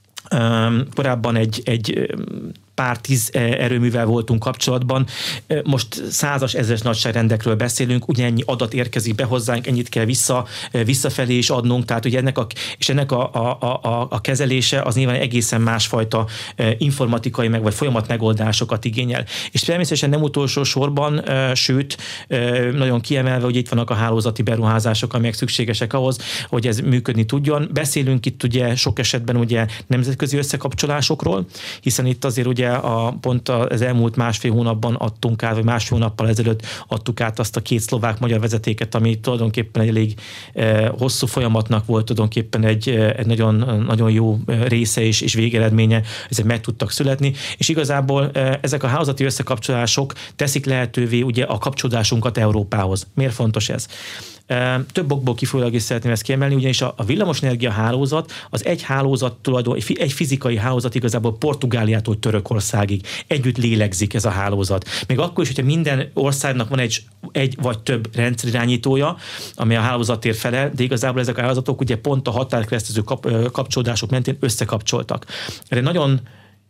korábban egy, egy pár tíz erőművel voltunk kapcsolatban, most százas, ezres nagyságrendekről beszélünk, ugyanennyi adat érkezik be hozzánk, ennyit kell vissza, visszafelé is adnunk, tehát ugye ennek a, és ennek a, a, a, a kezelése az nyilván egészen másfajta informatikai meg vagy folyamat megoldásokat igényel. És természetesen nem utolsó sorban, sőt, nagyon kiemelve, hogy itt vannak a hálózati beruházások, amelyek szükségesek ahhoz, hogy ez működni tudjon. Beszélünk itt ugye sok esetben ugye nemzetközi összekapcsolásokról, hiszen itt azért ugye a, pont az elmúlt másfél hónapban adtunk át, vagy másfél hónappal ezelőtt adtuk át azt a két szlovák-magyar vezetéket, ami tulajdonképpen egy elég eh, hosszú folyamatnak volt, tulajdonképpen egy, egy nagyon, nagyon jó része és, és végeredménye, ezek meg tudtak születni, és igazából eh, ezek a hálózati összekapcsolások teszik lehetővé ugye a kapcsolódásunkat Európához. Miért fontos ez? Több okból kifolyólag is szeretném ezt kiemelni, ugyanis a villamosenergia hálózat az egy hálózat tulajdon, egy fizikai hálózat igazából Portugáliától Törökországig. Együtt lélegzik ez a hálózat. Még akkor is, hogyha minden országnak van egy, egy vagy több rendszerirányítója, ami a hálózatért felel, de igazából ezek a hálózatok ugye pont a határkeresztező kap, kapcsolódások mentén összekapcsoltak. Erre nagyon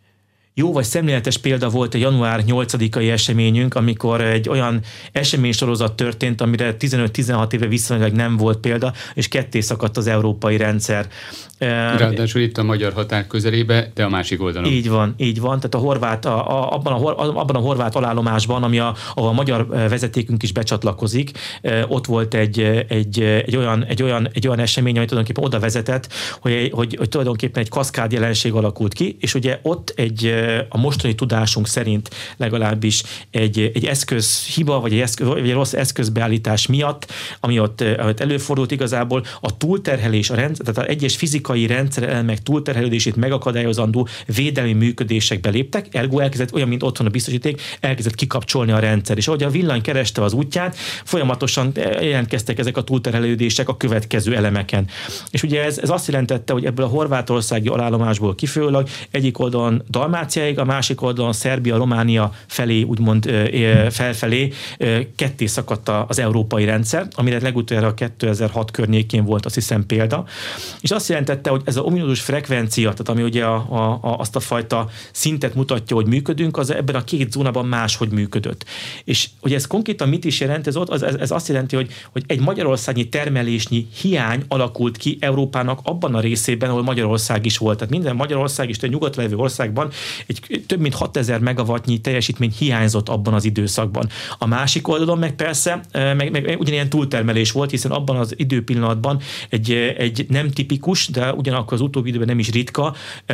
jó vagy szemléletes példa volt a január nyolcadikai eseményünk, amikor egy olyan eseménysorozat történt, amire tizenöt-tizenhat éve viszonylag nem volt példa, és ketté szakadt az európai rendszer. Ráadásul itt a magyar határ közelébe, de a másik oldalon. Így van, így van. Tehát a horvát, a, a, abban, a, abban a horvát alállomásban, ami a, ahol a magyar vezetékünk is becsatlakozik, ott volt egy, egy, egy, olyan, egy, olyan, egy olyan esemény, ami tulajdonképpen oda vezetett, hogy, hogy, hogy tulajdonképpen egy kaszkád jelenség alakult ki, és ugye ott egy a mostani tudásunk szerint legalábbis egy, egy eszközhiba, vagy egy, eszköz, vagy egy rossz eszközbeállítás miatt, ami ott, ott előfordult igazából, a túlterhelés, a rendszer, tehát az egyes fizikai rendszerelemek túlterhelődését megakadályozandó védelmi működések beléptek, ergo elkezdett olyan, mint otthon a biztosíték, elkezdett kikapcsolni a rendszer. És ahogy a villany kereste az útját, folyamatosan jelentkeztek ezek a túlterhelődések a következő elemeken. És ugye ez, ez azt jelentette, hogy ebből a horvátországi alállomásból kifolyólag egyik oldalon Dalmáciáig, a másik oldalon Szerbia, Románia felé, úgymond felfelé ketté szakadt az európai rendszer, amire legutoljára a kétezer-hat környékén volt, azt hiszem, példa. És azt jelentette, hogy ez a ominózus frekvencia, tehát ami ugye a, a, a, azt a fajta szintet mutatja, hogy működünk, az ebben a két zónában máshogy működött. És hogy ez konkrétan mit is jelent, ez, ott, az, ez azt jelenti, hogy, hogy egy magyarországi termelésnyi hiány alakult ki Európának abban a részében, ahol Magyarország is volt. Tehát minden Magyarország és egy nyugatra levő országban egy több mint hatezer megawattnyi teljesítmény hiányzott abban az időszakban. A másik oldalon meg persze meg, meg ugyanilyen túltermelés volt, hiszen abban az időpillanatban egy, egy nem tipikus, de ugyanakkor az utóbbi időben nem is ritka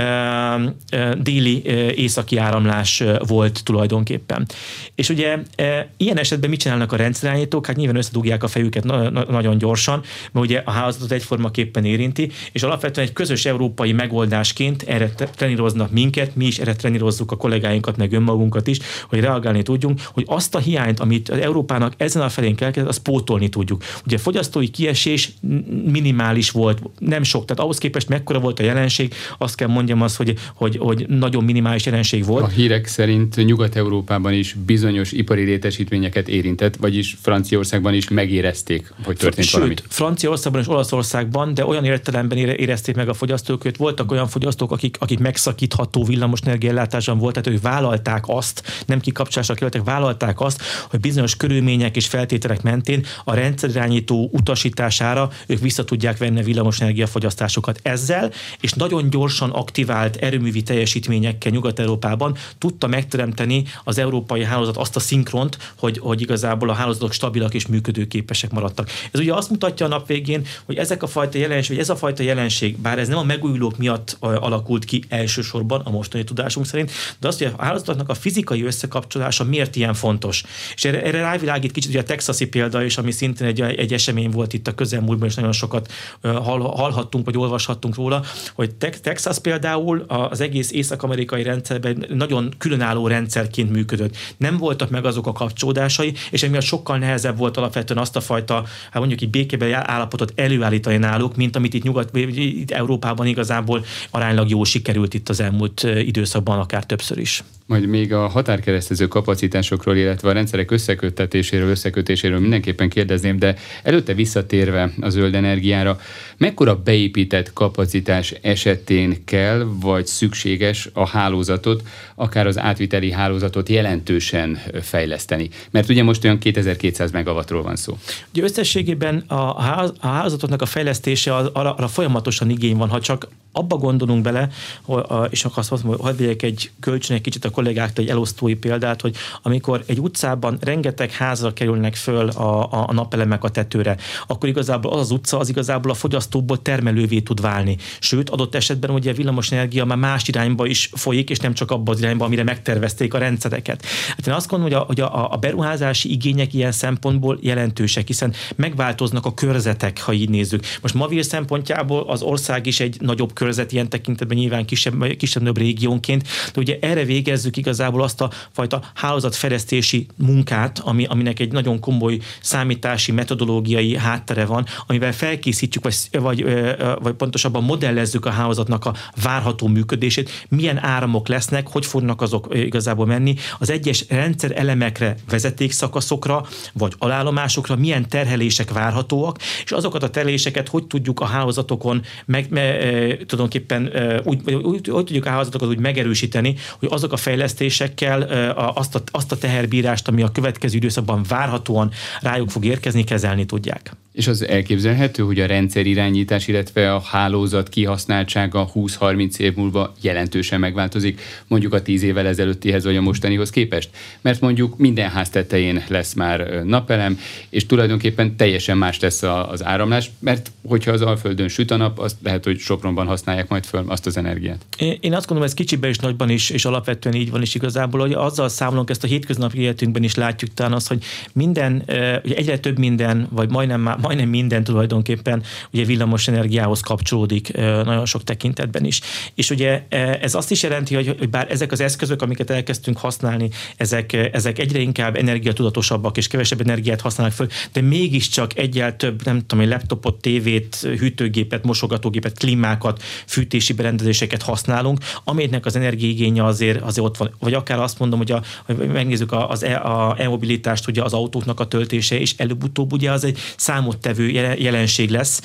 déli északi áramlás volt tulajdonképpen. És ugye ilyen esetben mit csinálnak a rendszerirányítók? Hát nyilván összedugják a fejüket na- na- nagyon gyorsan, mert ugye a hálózatot egyformaképpen érinti, és alapvetően egy közös európai megoldásként erre treníroznak minket, mi is erre trenírozzuk a kollégáinkat, meg önmagunkat is, hogy reagálni tudjunk, hogy azt a hiányt, amit az Európának ezen a felén kell, azt pótolni tudjuk. Ugye a fogyasztói kiesés minimális volt, nem sok, tehát ahhoz képest mekkora volt a jelenség, azt kell mondjam az, hogy, hogy, hogy nagyon minimális jelenség volt. A hírek szerint Nyugat-Európában is bizonyos ipari létesítményeket érintett, vagyis Franciaországban is megérezték, hogy történt Sőt, valami. Franciaországban és Olaszországban, de olyan értelemben érezték meg a fogyasztók, hogy voltak olyan fogyasztók, akik, akik megszakítható villamosenergia ellátásban volt, tehát ők vállalták azt, nem kikapcsolásra kerültek, vállalták azt, hogy bizonyos körülmények és feltételek mentén a rendszerirányító utasítására ők vissza tudják venni a villamosenergia fogyasztásokat. Ezzel és nagyon gyorsan aktivált erőművi teljesítményekkel Nyugat-Európában tudta megteremteni az európai hálózat azt a szinkront, hogy, hogy igazából a hálózatok stabilak és működőképesek maradtak. Ez ugye azt mutatja a nap végén, hogy ezek a fajta jelenség, vagy ez a fajta jelenség, bár ez nem a megújulók miatt alakult ki elsősorban a mostani tudásunk szerint, de azt, hogy a hálózatoknak a fizikai összekapcsolása miért ilyen fontos. És erre, erre rávilágít kicsit ugye a texasi példa is, ami szintén egy, egy esemény volt itt a közelmúltban, és nagyon sokat hall, hallhattunk, vagy olvashattunk róla, hogy Texas például az egész észak-amerikai rendszerben nagyon különálló rendszerként működött. Nem voltak meg azok a kapcsolódásai, és emiatt sokkal nehezebb volt alapvetően azt a fajta, hát mondjuk így békében állapotot előállítani náluk, mint amit itt Nyugat, itt Európában igazából aránylag jól sikerült itt az elmúlt időszakban, akár többször is. Majd még a határkeresztező kapacitásokról, illetve a rendszerek összeköttetéséről, összekötéséről mindenképpen kérdezném, de előtte visszatérve a zöld energiára, mekkora beépített kapacitás esetén kell, vagy szükséges a hálózatot, akár az átviteli hálózatot jelentősen fejleszteni? Mert ugye most olyan kétezer-kétszáz megawattról van szó. Ugye összességében a hálózatoknak a fejlesztése arra, arra folyamatosan igény van, ha csak abba gondolunk bele, és akkor azt mondom, hogy hadd vegyek egy kölcsön egy kicsit a kollégáktól egy elosztói példát, hogy amikor egy utcában rengeteg házra kerülnek föl a, a, a napelemek a tetőre, akkor igazából az az utca, az igazából a fogyasztóból termelővé tud válni. Sőt, adott esetben ugye a villamosenergia már más irányba is folyik, és nem csak abba az irányba, amire megtervezték a rendszereket. Hát én azt gondolom, hogy a, hogy a, a beruházási igények ilyen szempontból jelentősek, hiszen megváltoznak a körzetek, ha így nézzük. Most Mavir szempontjából az ország is egy nagyobb körzet ilyen tekintetben, nyilván kisebb, kisebb régiónként, történt, de ugye erre végezzük igazából azt a fajta hálózatfejlesztési munkát, ami, aminek egy nagyon komoly számítási, metodológiai háttere van, amivel felkészítjük, vagy, vagy, vagy pontosabban modellezzük a hálózatnak a várható működését, milyen áramok lesznek, hogy fognak azok igazából menni, az egyes rendszer elemekre, vezetékszakaszokra, vagy alállomásokra milyen terhelések várhatóak, és azokat a terheléseket hogy tudjuk a hálózatokon meg, me, e, tulajdonképpen e, úgy, úgy, úgy, úgy tudjuk a hálózatokat úgy megerősíteni, hogy azok a fejlesztésekkel e, a, azt, a, azt a teherbírást, ami a következő időszakban várhatóan rájuk fog érkezni, kezelni tudják. És az elképzelhető, hogy a rendszerirányítás, illetve a hálózat kihasználtsága húsz-harminc év múlva jelentősen megváltozik, mondjuk a tíz évvel ezelőttihez vagy a mostanihoz képest? Mert mondjuk minden ház tetején lesz már napelem, és tulajdonképpen teljesen más lesz az áramlás, mert hogyha az Alföldön süt a nap, azt lehet, hogy Sopronban használják majd föl azt az energiát. Én, én azt gondolom, ez kicsiben és nagyban is, és alapvetően így van is igazából, hogy azzal számolunk, ezt a hétköznapi életünkben is látjuk talán azt, hogy minden, ugye egyre több minden, vagy majdnem, majdnem minden tulajdonképpen ugye villamos energiához kapcsolódik nagyon sok tekintetben is. És ugye ez azt is jelenti, hogy bár ezek az eszközök, amiket elkezdtünk használni, ezek, ezek egyre inkább energiatudatosabbak és kevesebb energiát használnak föl, de mégiscsak egyel több, nem tudom, egy laptopot, tévét, hűtőgépet, mosogatógépet, klímákat, fűtési berendezéseket használunk, aminek az energiaigénye azért, azért ott van. Vagy akár azt mondom, hogy, a, hogy megnézzük az e, a e-mobilitást, ugye az autóknak a töltése, és előbb-utóbb ugye az egy számottevő jelenség lesz,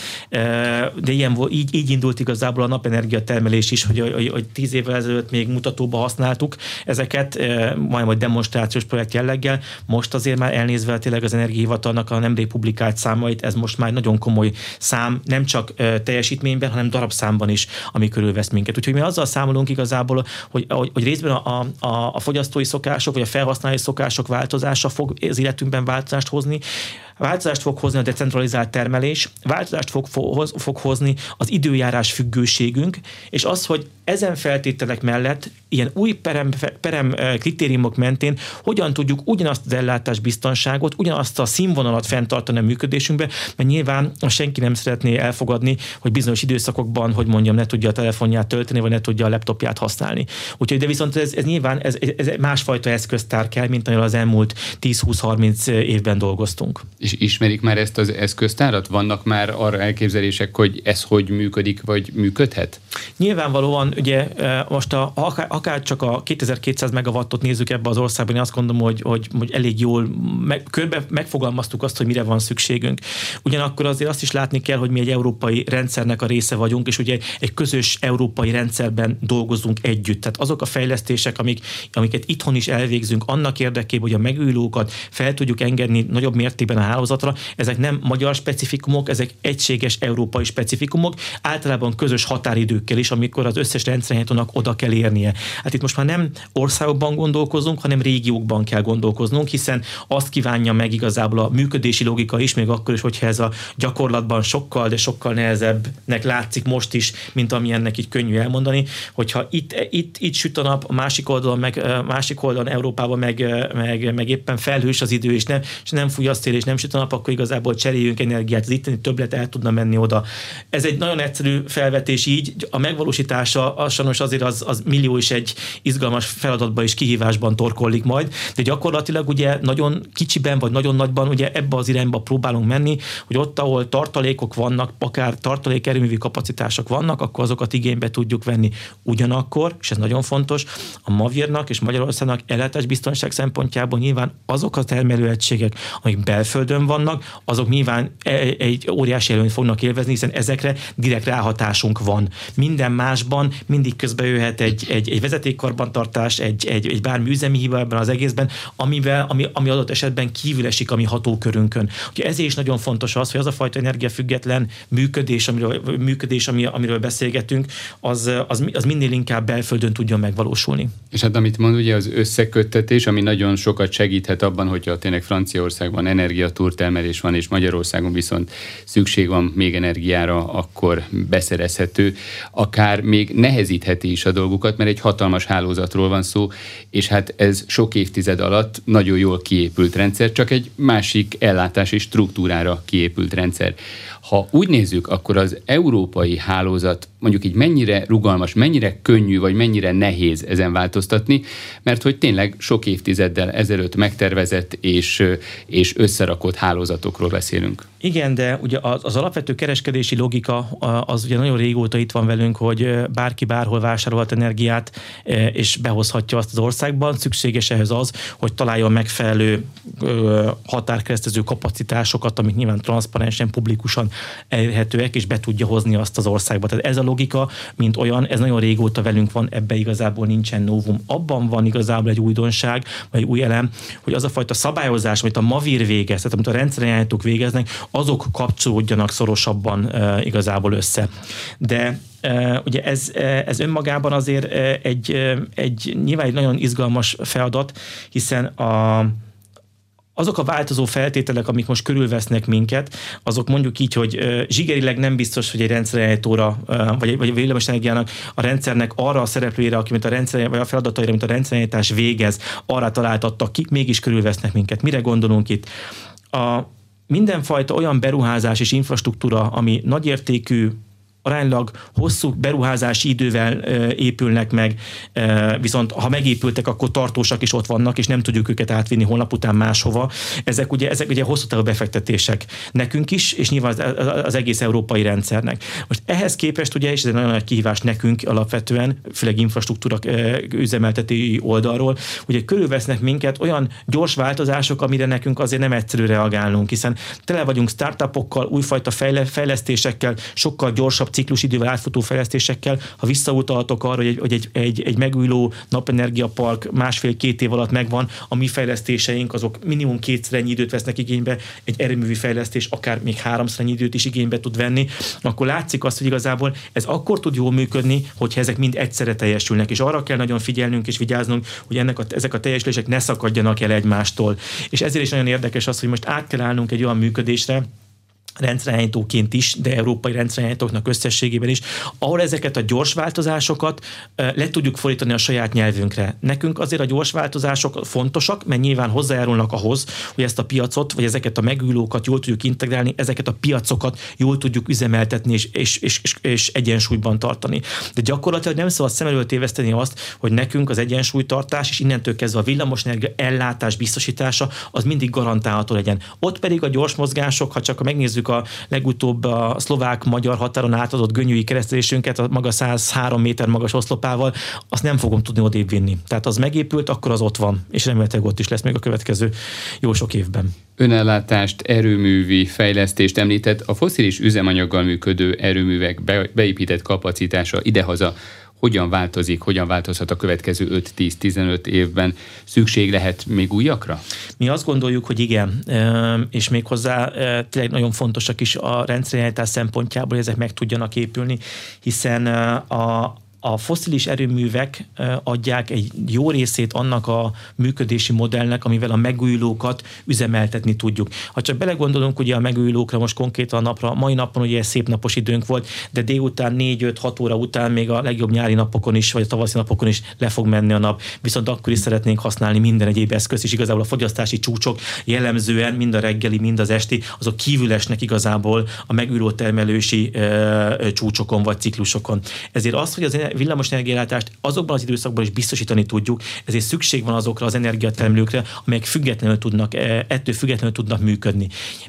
de ilyen, így, így indult igazából a napenergia termelés is, hogy, hogy, hogy tíz évvel ezelőtt még mutatóba használtuk ezeket, majd demonstrációs projekt jelleggel, most azért már elnézve tényleg az Energiahivatalnak a nemrég publikált számait, ez most már nagyon komoly szám, nem csak teljesítményben, hanem darabszámban is, ami körülvesz minket. Úgyhogy mi azzal számolunk igazából, hogy, hogy, hogy részben a, a, a fogyasztói szokások, vagy a felhasználói szokások változása fog az életünkben változást hozni, változást fog hozni a decentralizált termelés, változást fog, fog hozni az időjárás függőségünk, és az, hogy ezen feltételek mellett ilyen új perem, perem kritériumok mentén hogyan tudjuk ugyanazt az ellátás biztonságot, ugyanazt a színvonalat fenntartani a működésünkbe, mert nyilván senki nem szeretné elfogadni, hogy bizonyos időszakokban, hogy mondjam, ne tudja a telefonját tölteni, vagy ne tudja a laptopját használni. Úgyhogy de viszont ez, ez nyilván ez, ez másfajta eszköztár kell, mint amivel az elmúlt tíz-húsz-harminc évben dolgoztunk. És ismerik már ezt az eszköztárat? Vannak már arra elképzelések, hogy ez hogy működik, vagy működhet? Nyilvánvalóan, ugye most a, akár, akár csak a kétezer-kétszáz megawattot nézzük ebbe az országban, én azt gondolom, hogy, hogy, hogy elég jól meg, körbe megfogalmaztuk azt, hogy mire van szükségünk. Ugyanakkor azért azt is látni kell, hogy mi egy európai rendszernek a része vagyunk, és ugye egy közös európai rendszerben dolgozunk együtt. Tehát azok a fejlesztések, amik, amiket itthon is elvégzünk, annak érdekében, hogy a megújulókat fel tudjuk engedni nagyobb mértékben a hálózatra, ezek nem magyar specifikumok, ezek egységes európai specifikumok, általában közös határidőkkel is, amikor az összes rendszerirányítónak oda kell érnie. Hát itt most már nem országokban gondolkozunk, hanem régiókban kell gondolkoznunk, hiszen azt kívánja meg igazából a működési logika is, még akkor is, hogyha ez a gyakorlatban sokkal, de sokkal nehezebbnek látszik most is, mint ami ennek így könnyű elmondani, hogyha itt, itt, itt süt a nap, a másik oldalon, meg, másik oldalon Európában meg, meg, meg éppen felhős az idő, és nem, és nem fúj a szél, és nem süt a nap, akkor igazából cseréljünk energiát, az itteni többlet el tudna menni oda. Ez egy nagyon egyszerű felvetés így, a megvalósítása az sajnos azért az, az millió és egy izgalmas feladatban és kihívásban torkollik majd, de gyakorlatilag ugye nagyon kicsiben vagy nagyon nagyban ugye ebbe az irányba próbálunk menni, hogy ott, ahol tartalékok vannak, akár tartalék erőművi kapacitások vannak, akkor azokat igénybe tudjuk venni. Ugyanakkor, és ez nagyon fontos, a Mavírnak és Magyarországnak ellátásbiztonság szempontjából nyilván azok a termelőegységek, amik belföldön vannak, azok nyilván egy óriási előnyt fognak élvezni, hiszen ezekre direkt ráhatásunk van. Minden másban mindig közbe jöhet egy, egy, egy vezetékkarbantartás, egy, egy, egy bármi üzemi hiba ebben az egészben, amivel, ami, ami adott esetben kívül esik a mi hatókörünkön. Ugye ezért is nagyon fontos az, hogy az a fajta energiafüggetlen működés, amiről, működés ami, amiről beszélgetünk, az, az, az minél inkább belföldön tudjon megvalósulni. És hát amit mond, ugye az összeköttetés, ami nagyon sokat segíthet abban, hogyha tényleg Franciaországban energiatúrtermelés van, és Magyarországon viszont szükség van még energiára, akkor beszerezhető. Akár még ne nehezítheti is a dolgukat, mert egy hatalmas hálózatról van szó, és hát ez sok évtized alatt nagyon jól kiépült rendszer, csak egy másik ellátási struktúrára kiépült rendszer. Ha úgy nézzük, akkor az európai hálózat mondjuk így mennyire rugalmas, mennyire könnyű, vagy mennyire nehéz ezen változtatni, mert hogy tényleg sok évtizeddel ezelőtt megtervezett és, és összerakott hálózatokról beszélünk. Igen, de ugye az, az alapvető kereskedési logika az ugye nagyon régóta itt van velünk, hogy bárki bárhol vásárolhat energiát, és behozhatja azt az országban. Szükséges ehhez az, hogy találjon megfelelő határkeresztező kapacitásokat, amik nyilván transzparensen, publikusan elérhetőek, és be tudja hozni azt az országba. Tehát ez a logika, mint olyan, ez nagyon régóta velünk van, ebbe igazából nincsen novum. Abban van igazából egy újdonság, vagy egy új elem, hogy az a fajta szabályozás, amit a MAVIR végez, tehát amit a rendszerirányítók végeznek, azok kapcsolódjanak szorosabban uh, igazából össze. De uh, ugye ez, ez önmagában azért uh, egy, uh, egy nyilván egy nagyon izgalmas feladat, hiszen a azok a változó feltételek, amik most körülvesznek minket, azok mondjuk így, hogy uh, zsigerileg nem biztos, hogy egy rendszerirányítóra, uh, vagy, vagy a villamosenergiának, a rendszernek arra a szereplőjére, aki mint a rendszer, vagy a feladataira, mint a rendszerirányítás végez, arra találtattak ki, mégis körülvesznek minket. Mire gondolunk itt? A mindenfajta olyan beruházás és infrastruktúra, ami nagyértékű, aránylag hosszú beruházási idővel e, épülnek meg, e, viszont ha megépültek, akkor tartósak is ott vannak, és nem tudjuk őket átvinni holnap után máshova. Ezek ugye, ezek ugye hosszú távú befektetések nekünk is, és nyilván az, az egész európai rendszernek. Most ehhez képest ugye, és ez egy nagyon nagy kihívás nekünk alapvetően, főleg infrastruktúra e, üzemeltetői oldalról, ugye körülvesznek minket olyan gyors változások, amire nekünk azért nem egyszerű reagálnunk, hiszen tele vagyunk startupokkal, újfajta fejle, fejlesztésekkel, sokkal gyorsabb ciklusidővel átfutó fejlesztésekkel. Ha visszautalhatok arra, hogy egy, hogy egy, egy, egy megújuló napenergiapark másfél-két év alatt megvan, a mi fejlesztéseink azok minimum kétszer ennyi időt vesznek igénybe, egy erőművi fejlesztés akár még háromszor ennyi időt is igénybe tud venni, akkor látszik azt, hogy igazából ez akkor tud jól működni, hogyha ezek mind egyszerre teljesülnek, és arra kell nagyon figyelnünk és vigyáznunk, hogy ennek a, ezek a teljesülések ne szakadjanak el egymástól. És ezért is nagyon érdekes az, hogy most át kell állnunk egy olyan működésre, rendszerirányítóként is, de európai rendszerirányítóknak összességében is, ahol ezeket a gyors változásokat le tudjuk fordítani a saját nyelvünkre. Nekünk azért a gyors változások fontosak, mert nyilván hozzájárulnak ahhoz, hogy ezt a piacot, vagy ezeket a megújulókat jól tudjuk integrálni, ezeket a piacokat jól tudjuk üzemeltetni és, és, és, és egyensúlyban tartani. De gyakorlatilag nem szabad szem elől téveszteni azt, hogy nekünk az egyensúlytartás, és innentől kezdve a villamosenergia ellátás biztosítása az mindig garantálható legyen. Ott pedig a gyors mozgások, ha csak megnézzük a legutóbb a szlovák-magyar határon átadott Gönyűi keresztezésünket, a maga száz három méter magas oszlopával, azt nem fogom tudni odébb vinni. Tehát az megépült, akkor az ott van, és remélhetőleg ott is lesz még a következő jó sok évben. Önellátást, erőművi fejlesztést említett, a fosszilis üzemanyaggal működő erőművek be, beépített kapacitása idehaza hogyan változik, hogyan változhat a következő öt-tíz-tizenöt évben? Szükség lehet még újakra? Mi azt gondoljuk, hogy igen, és méghozzá tényleg nagyon fontosak is a rendszerirányítás szempontjából, hogy ezek meg tudjanak épülni, hiszen a A fosszilis erőművek adják egy jó részét annak a működési modellnek, amivel a megújulókat üzemeltetni tudjuk. Ha csak belegondolunk ugye a megújulókra, most konkrétan a napra, mai napon ugye szép napos időnk volt, de délután négy-öt-hat óra után még a legjobb nyári napokon is, vagy a tavaszi napokon is le fog menni a nap. Viszont akkor is szeretnénk használni minden egyéb eszközt, és igazából a fogyasztási csúcsok jellemzően mind a reggeli, mind az esti, azok kívül esnek igazából a megújuló termelősi e, csúcsokon vagy ciklusokon. Ezért az, hogy az villamos energiállátást azokban az időszakban is biztosítani tudjuk, ezért szükség van azokra az energiatermelőkre, amelyek függetlenül tudnak, ettől függetlenül tudnak működni.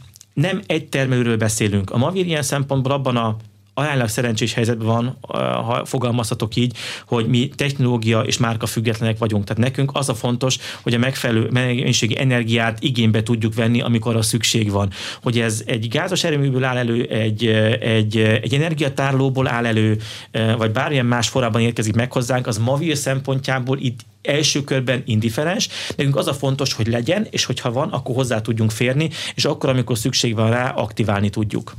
Nem egy termelőről beszélünk. A MAVIR ilyen szempontból abban a aránylag szerencsés helyzetben van, ha fogalmazhatok így, hogy mi technológia és márka függetlenek vagyunk. Tehát nekünk az a fontos, hogy a megfelelő mennyiségi energiát igénybe tudjuk venni, amikor arra szükség van. Hogy ez egy gázos erőműből áll elő, egy, egy, egy energiatárolóból áll elő, vagy bármilyen más forrában érkezik meg hozzánk, az MAVIR szempontjából itt első körben indiferens. Nekünk az a fontos, hogy legyen, és hogyha van, akkor hozzá tudjunk férni, és akkor, amikor szükség van rá, aktiválni tudjuk.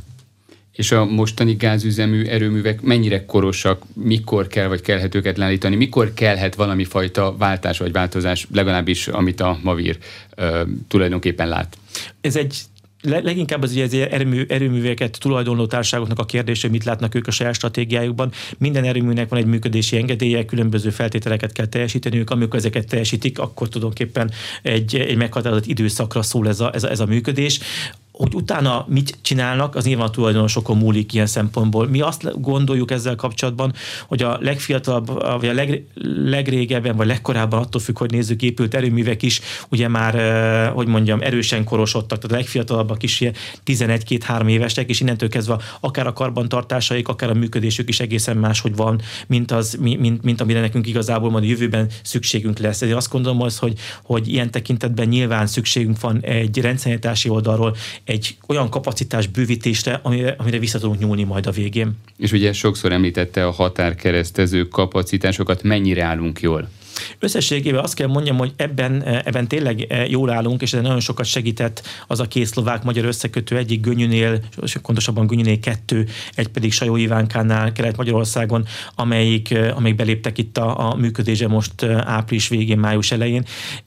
És a mostani gázüzemű erőművek mennyire korosak, mikor kell vagy kellhet őket leállítani, mikor kellhet valami fajta váltás vagy változás, legalábbis amit a MAVIR uh, tulajdonképpen lát? Ez egy leginkább az ugye az erőmű, erőműveket tulajdonló társaságoknak a kérdés, hogy mit látnak ők a saját stratégiájukban. Minden erőműnek van egy működési engedélye, különböző feltételeket kell teljesíteniük, amikor ezeket teljesítik, akkor tulajdonképpen egy, egy meghatározott időszakra szól ez a, ez a, ez a működés. Hogy utána mit csinálnak, az nyilván a tulajdonosokon múlik ilyen szempontból. Mi azt gondoljuk ezzel kapcsolatban, hogy a legfiatalabb, vagy a leg, legrégebben, vagy legkorábban, attól függ, hogy nézzük, épült erőművek is, ugye már, hogy mondjam, erősen korosodtak, tehát a legfiatalabbak is tizenegy-két-három évesek, és innentől kezdve akár a karbantartásaik, akár a működésük is egészen máshogy van, mint, az, mint, mint amire nekünk igazából majd a jövőben szükségünk lesz. Ezért azt gondolom az, hogy, hogy ilyen tekintetben nyilván szükségünk van egy rendszerirányítási oldalról egy olyan kapacitás bővítésre, amire, amire vissza tudunk nyúlni majd a végén. És ugye sokszor említette a határkeresztező kapacitásokat, mennyire állunk jól? Összességében azt kell mondjam, hogy ebben, ebben tényleg jól állunk, és ez nagyon sokat segített az a két szlovák-magyar összekötő, egyik Gönyűnél, pontosabban Gönyűnél kettő, egy pedig Sajó Ivánkánál Kelet-Magyarországon, amelyik, amelyik beléptek itt a, a működésre most április végén, május elején.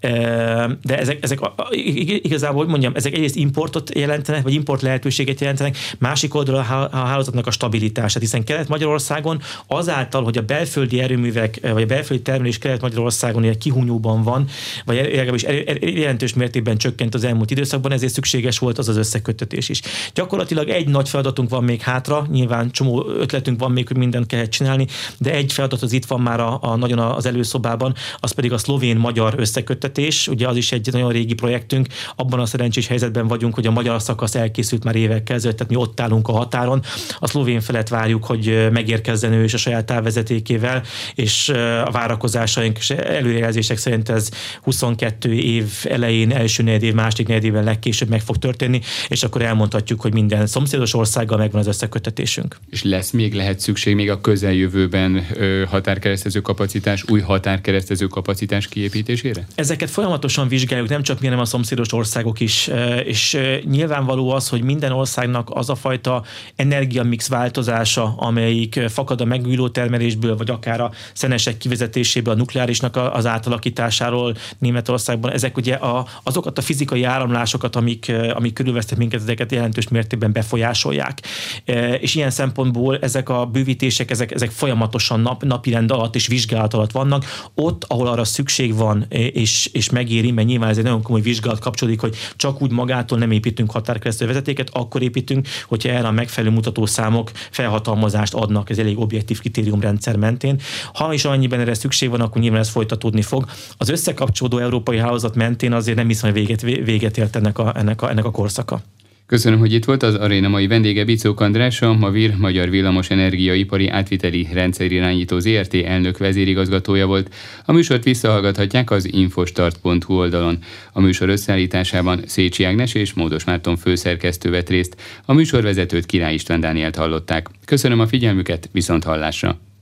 De ezek, ezek igazából, hogy mondjam, ezek egyrészt importot jelentenek, vagy import lehetőséget jelentenek, másik oldalon a hálózatnak a stabilitását, hiszen Kelet-Magyarországon azáltal, hogy a belföldi erőművek, vagy a belföldi termelés Kelet-Magyarországon ilyen kihúnyóban van, vagy legalábbis jelentős mértékben csökkent az elmúlt időszakban, ezért szükséges volt az az összeköttetés is. Gyakorlatilag egy nagy feladatunk van még hátra, nyilván csomó ötletünk van még, hogy mindent kell csinálni, de egy feladat az itt van már a, a nagyon az előszobában, az pedig a szlovén-magyar összeköttetés. Ugye az is egy nagyon régi projektünk, abban a szerencsés helyzetben vagyunk, hogy a magyar szakasz elkészült már évekkel ezelőtt, tehát mi ott állunk a határon. A szlovén felet várjuk, hogy megérkezzen ő is a saját távvezetékével, és a várakozásaink és előrejelzések szerint ez huszonkettő év elején, első negyedév, második negyedévben legkésőbb meg fog történni, és akkor elmondhatjuk, hogy minden szomszédos országgal megvan az összeköttetésünk. És lesz még, lehet szükség még a közeljövőben ö, határkeresztező kapacitás, új határkeresztező kapacitás kiépítésére? Ezeket folyamatosan vizsgáljuk, nem csak mi, hanem a szomszédos országok is, és nyilvánvaló az, hogy minden országnak az a fajta energiamix változása, amelyik fakad a megújuló termelésből, vagy akár a szenesek kivezetéséből, a nukleárisnak az átalakításáról Németországban, ezek ugye a, azokat a fizikai áramlásokat, amik, amik körülvesznek minket, ezeket jelentős mértékben befolyásolják. És ilyen szempontból ezek a bővítések, ezek, ezek folyamatosan nap, napirend alatt és vizsgálat alatt vannak. Ott, ahol arra szükség van, és, és megéri, mert nyilván ez egy nagyon komoly vizsgálat kapcsolódik, hogy csak úgy magától nem építünk határkeresztő vezetéket, akkor építünk, hogyha erre a megfelelő mutatószámok felhatalmazást adnak, ez elég objektív kritériumrendszer mentén. Ha is annyiben erre szükség van, akkor nyilván ez folytatódni fog. Az összekapcsolódó európai hálózat mentén azért nem hiszem, hogy véget, véget ért ennek a, ennek, a, ennek a korszaka. Köszönöm, hogy itt volt. Az aréna mai vendége Bicók András, a Mavír Magyar Villamos Energia Ipari Átviteli Rendszerirányító zé er té elnök vezérigazgatója volt. A műsort visszahallgathatják az infostart pont hu oldalon. A műsor összeállításában Szécsi Ágnes és Módos Márton főszerkesztő vett részt. A műsorvezetőt Király István Dánielt hallották. Köszönöm a figyelmüket, viszont hallásra!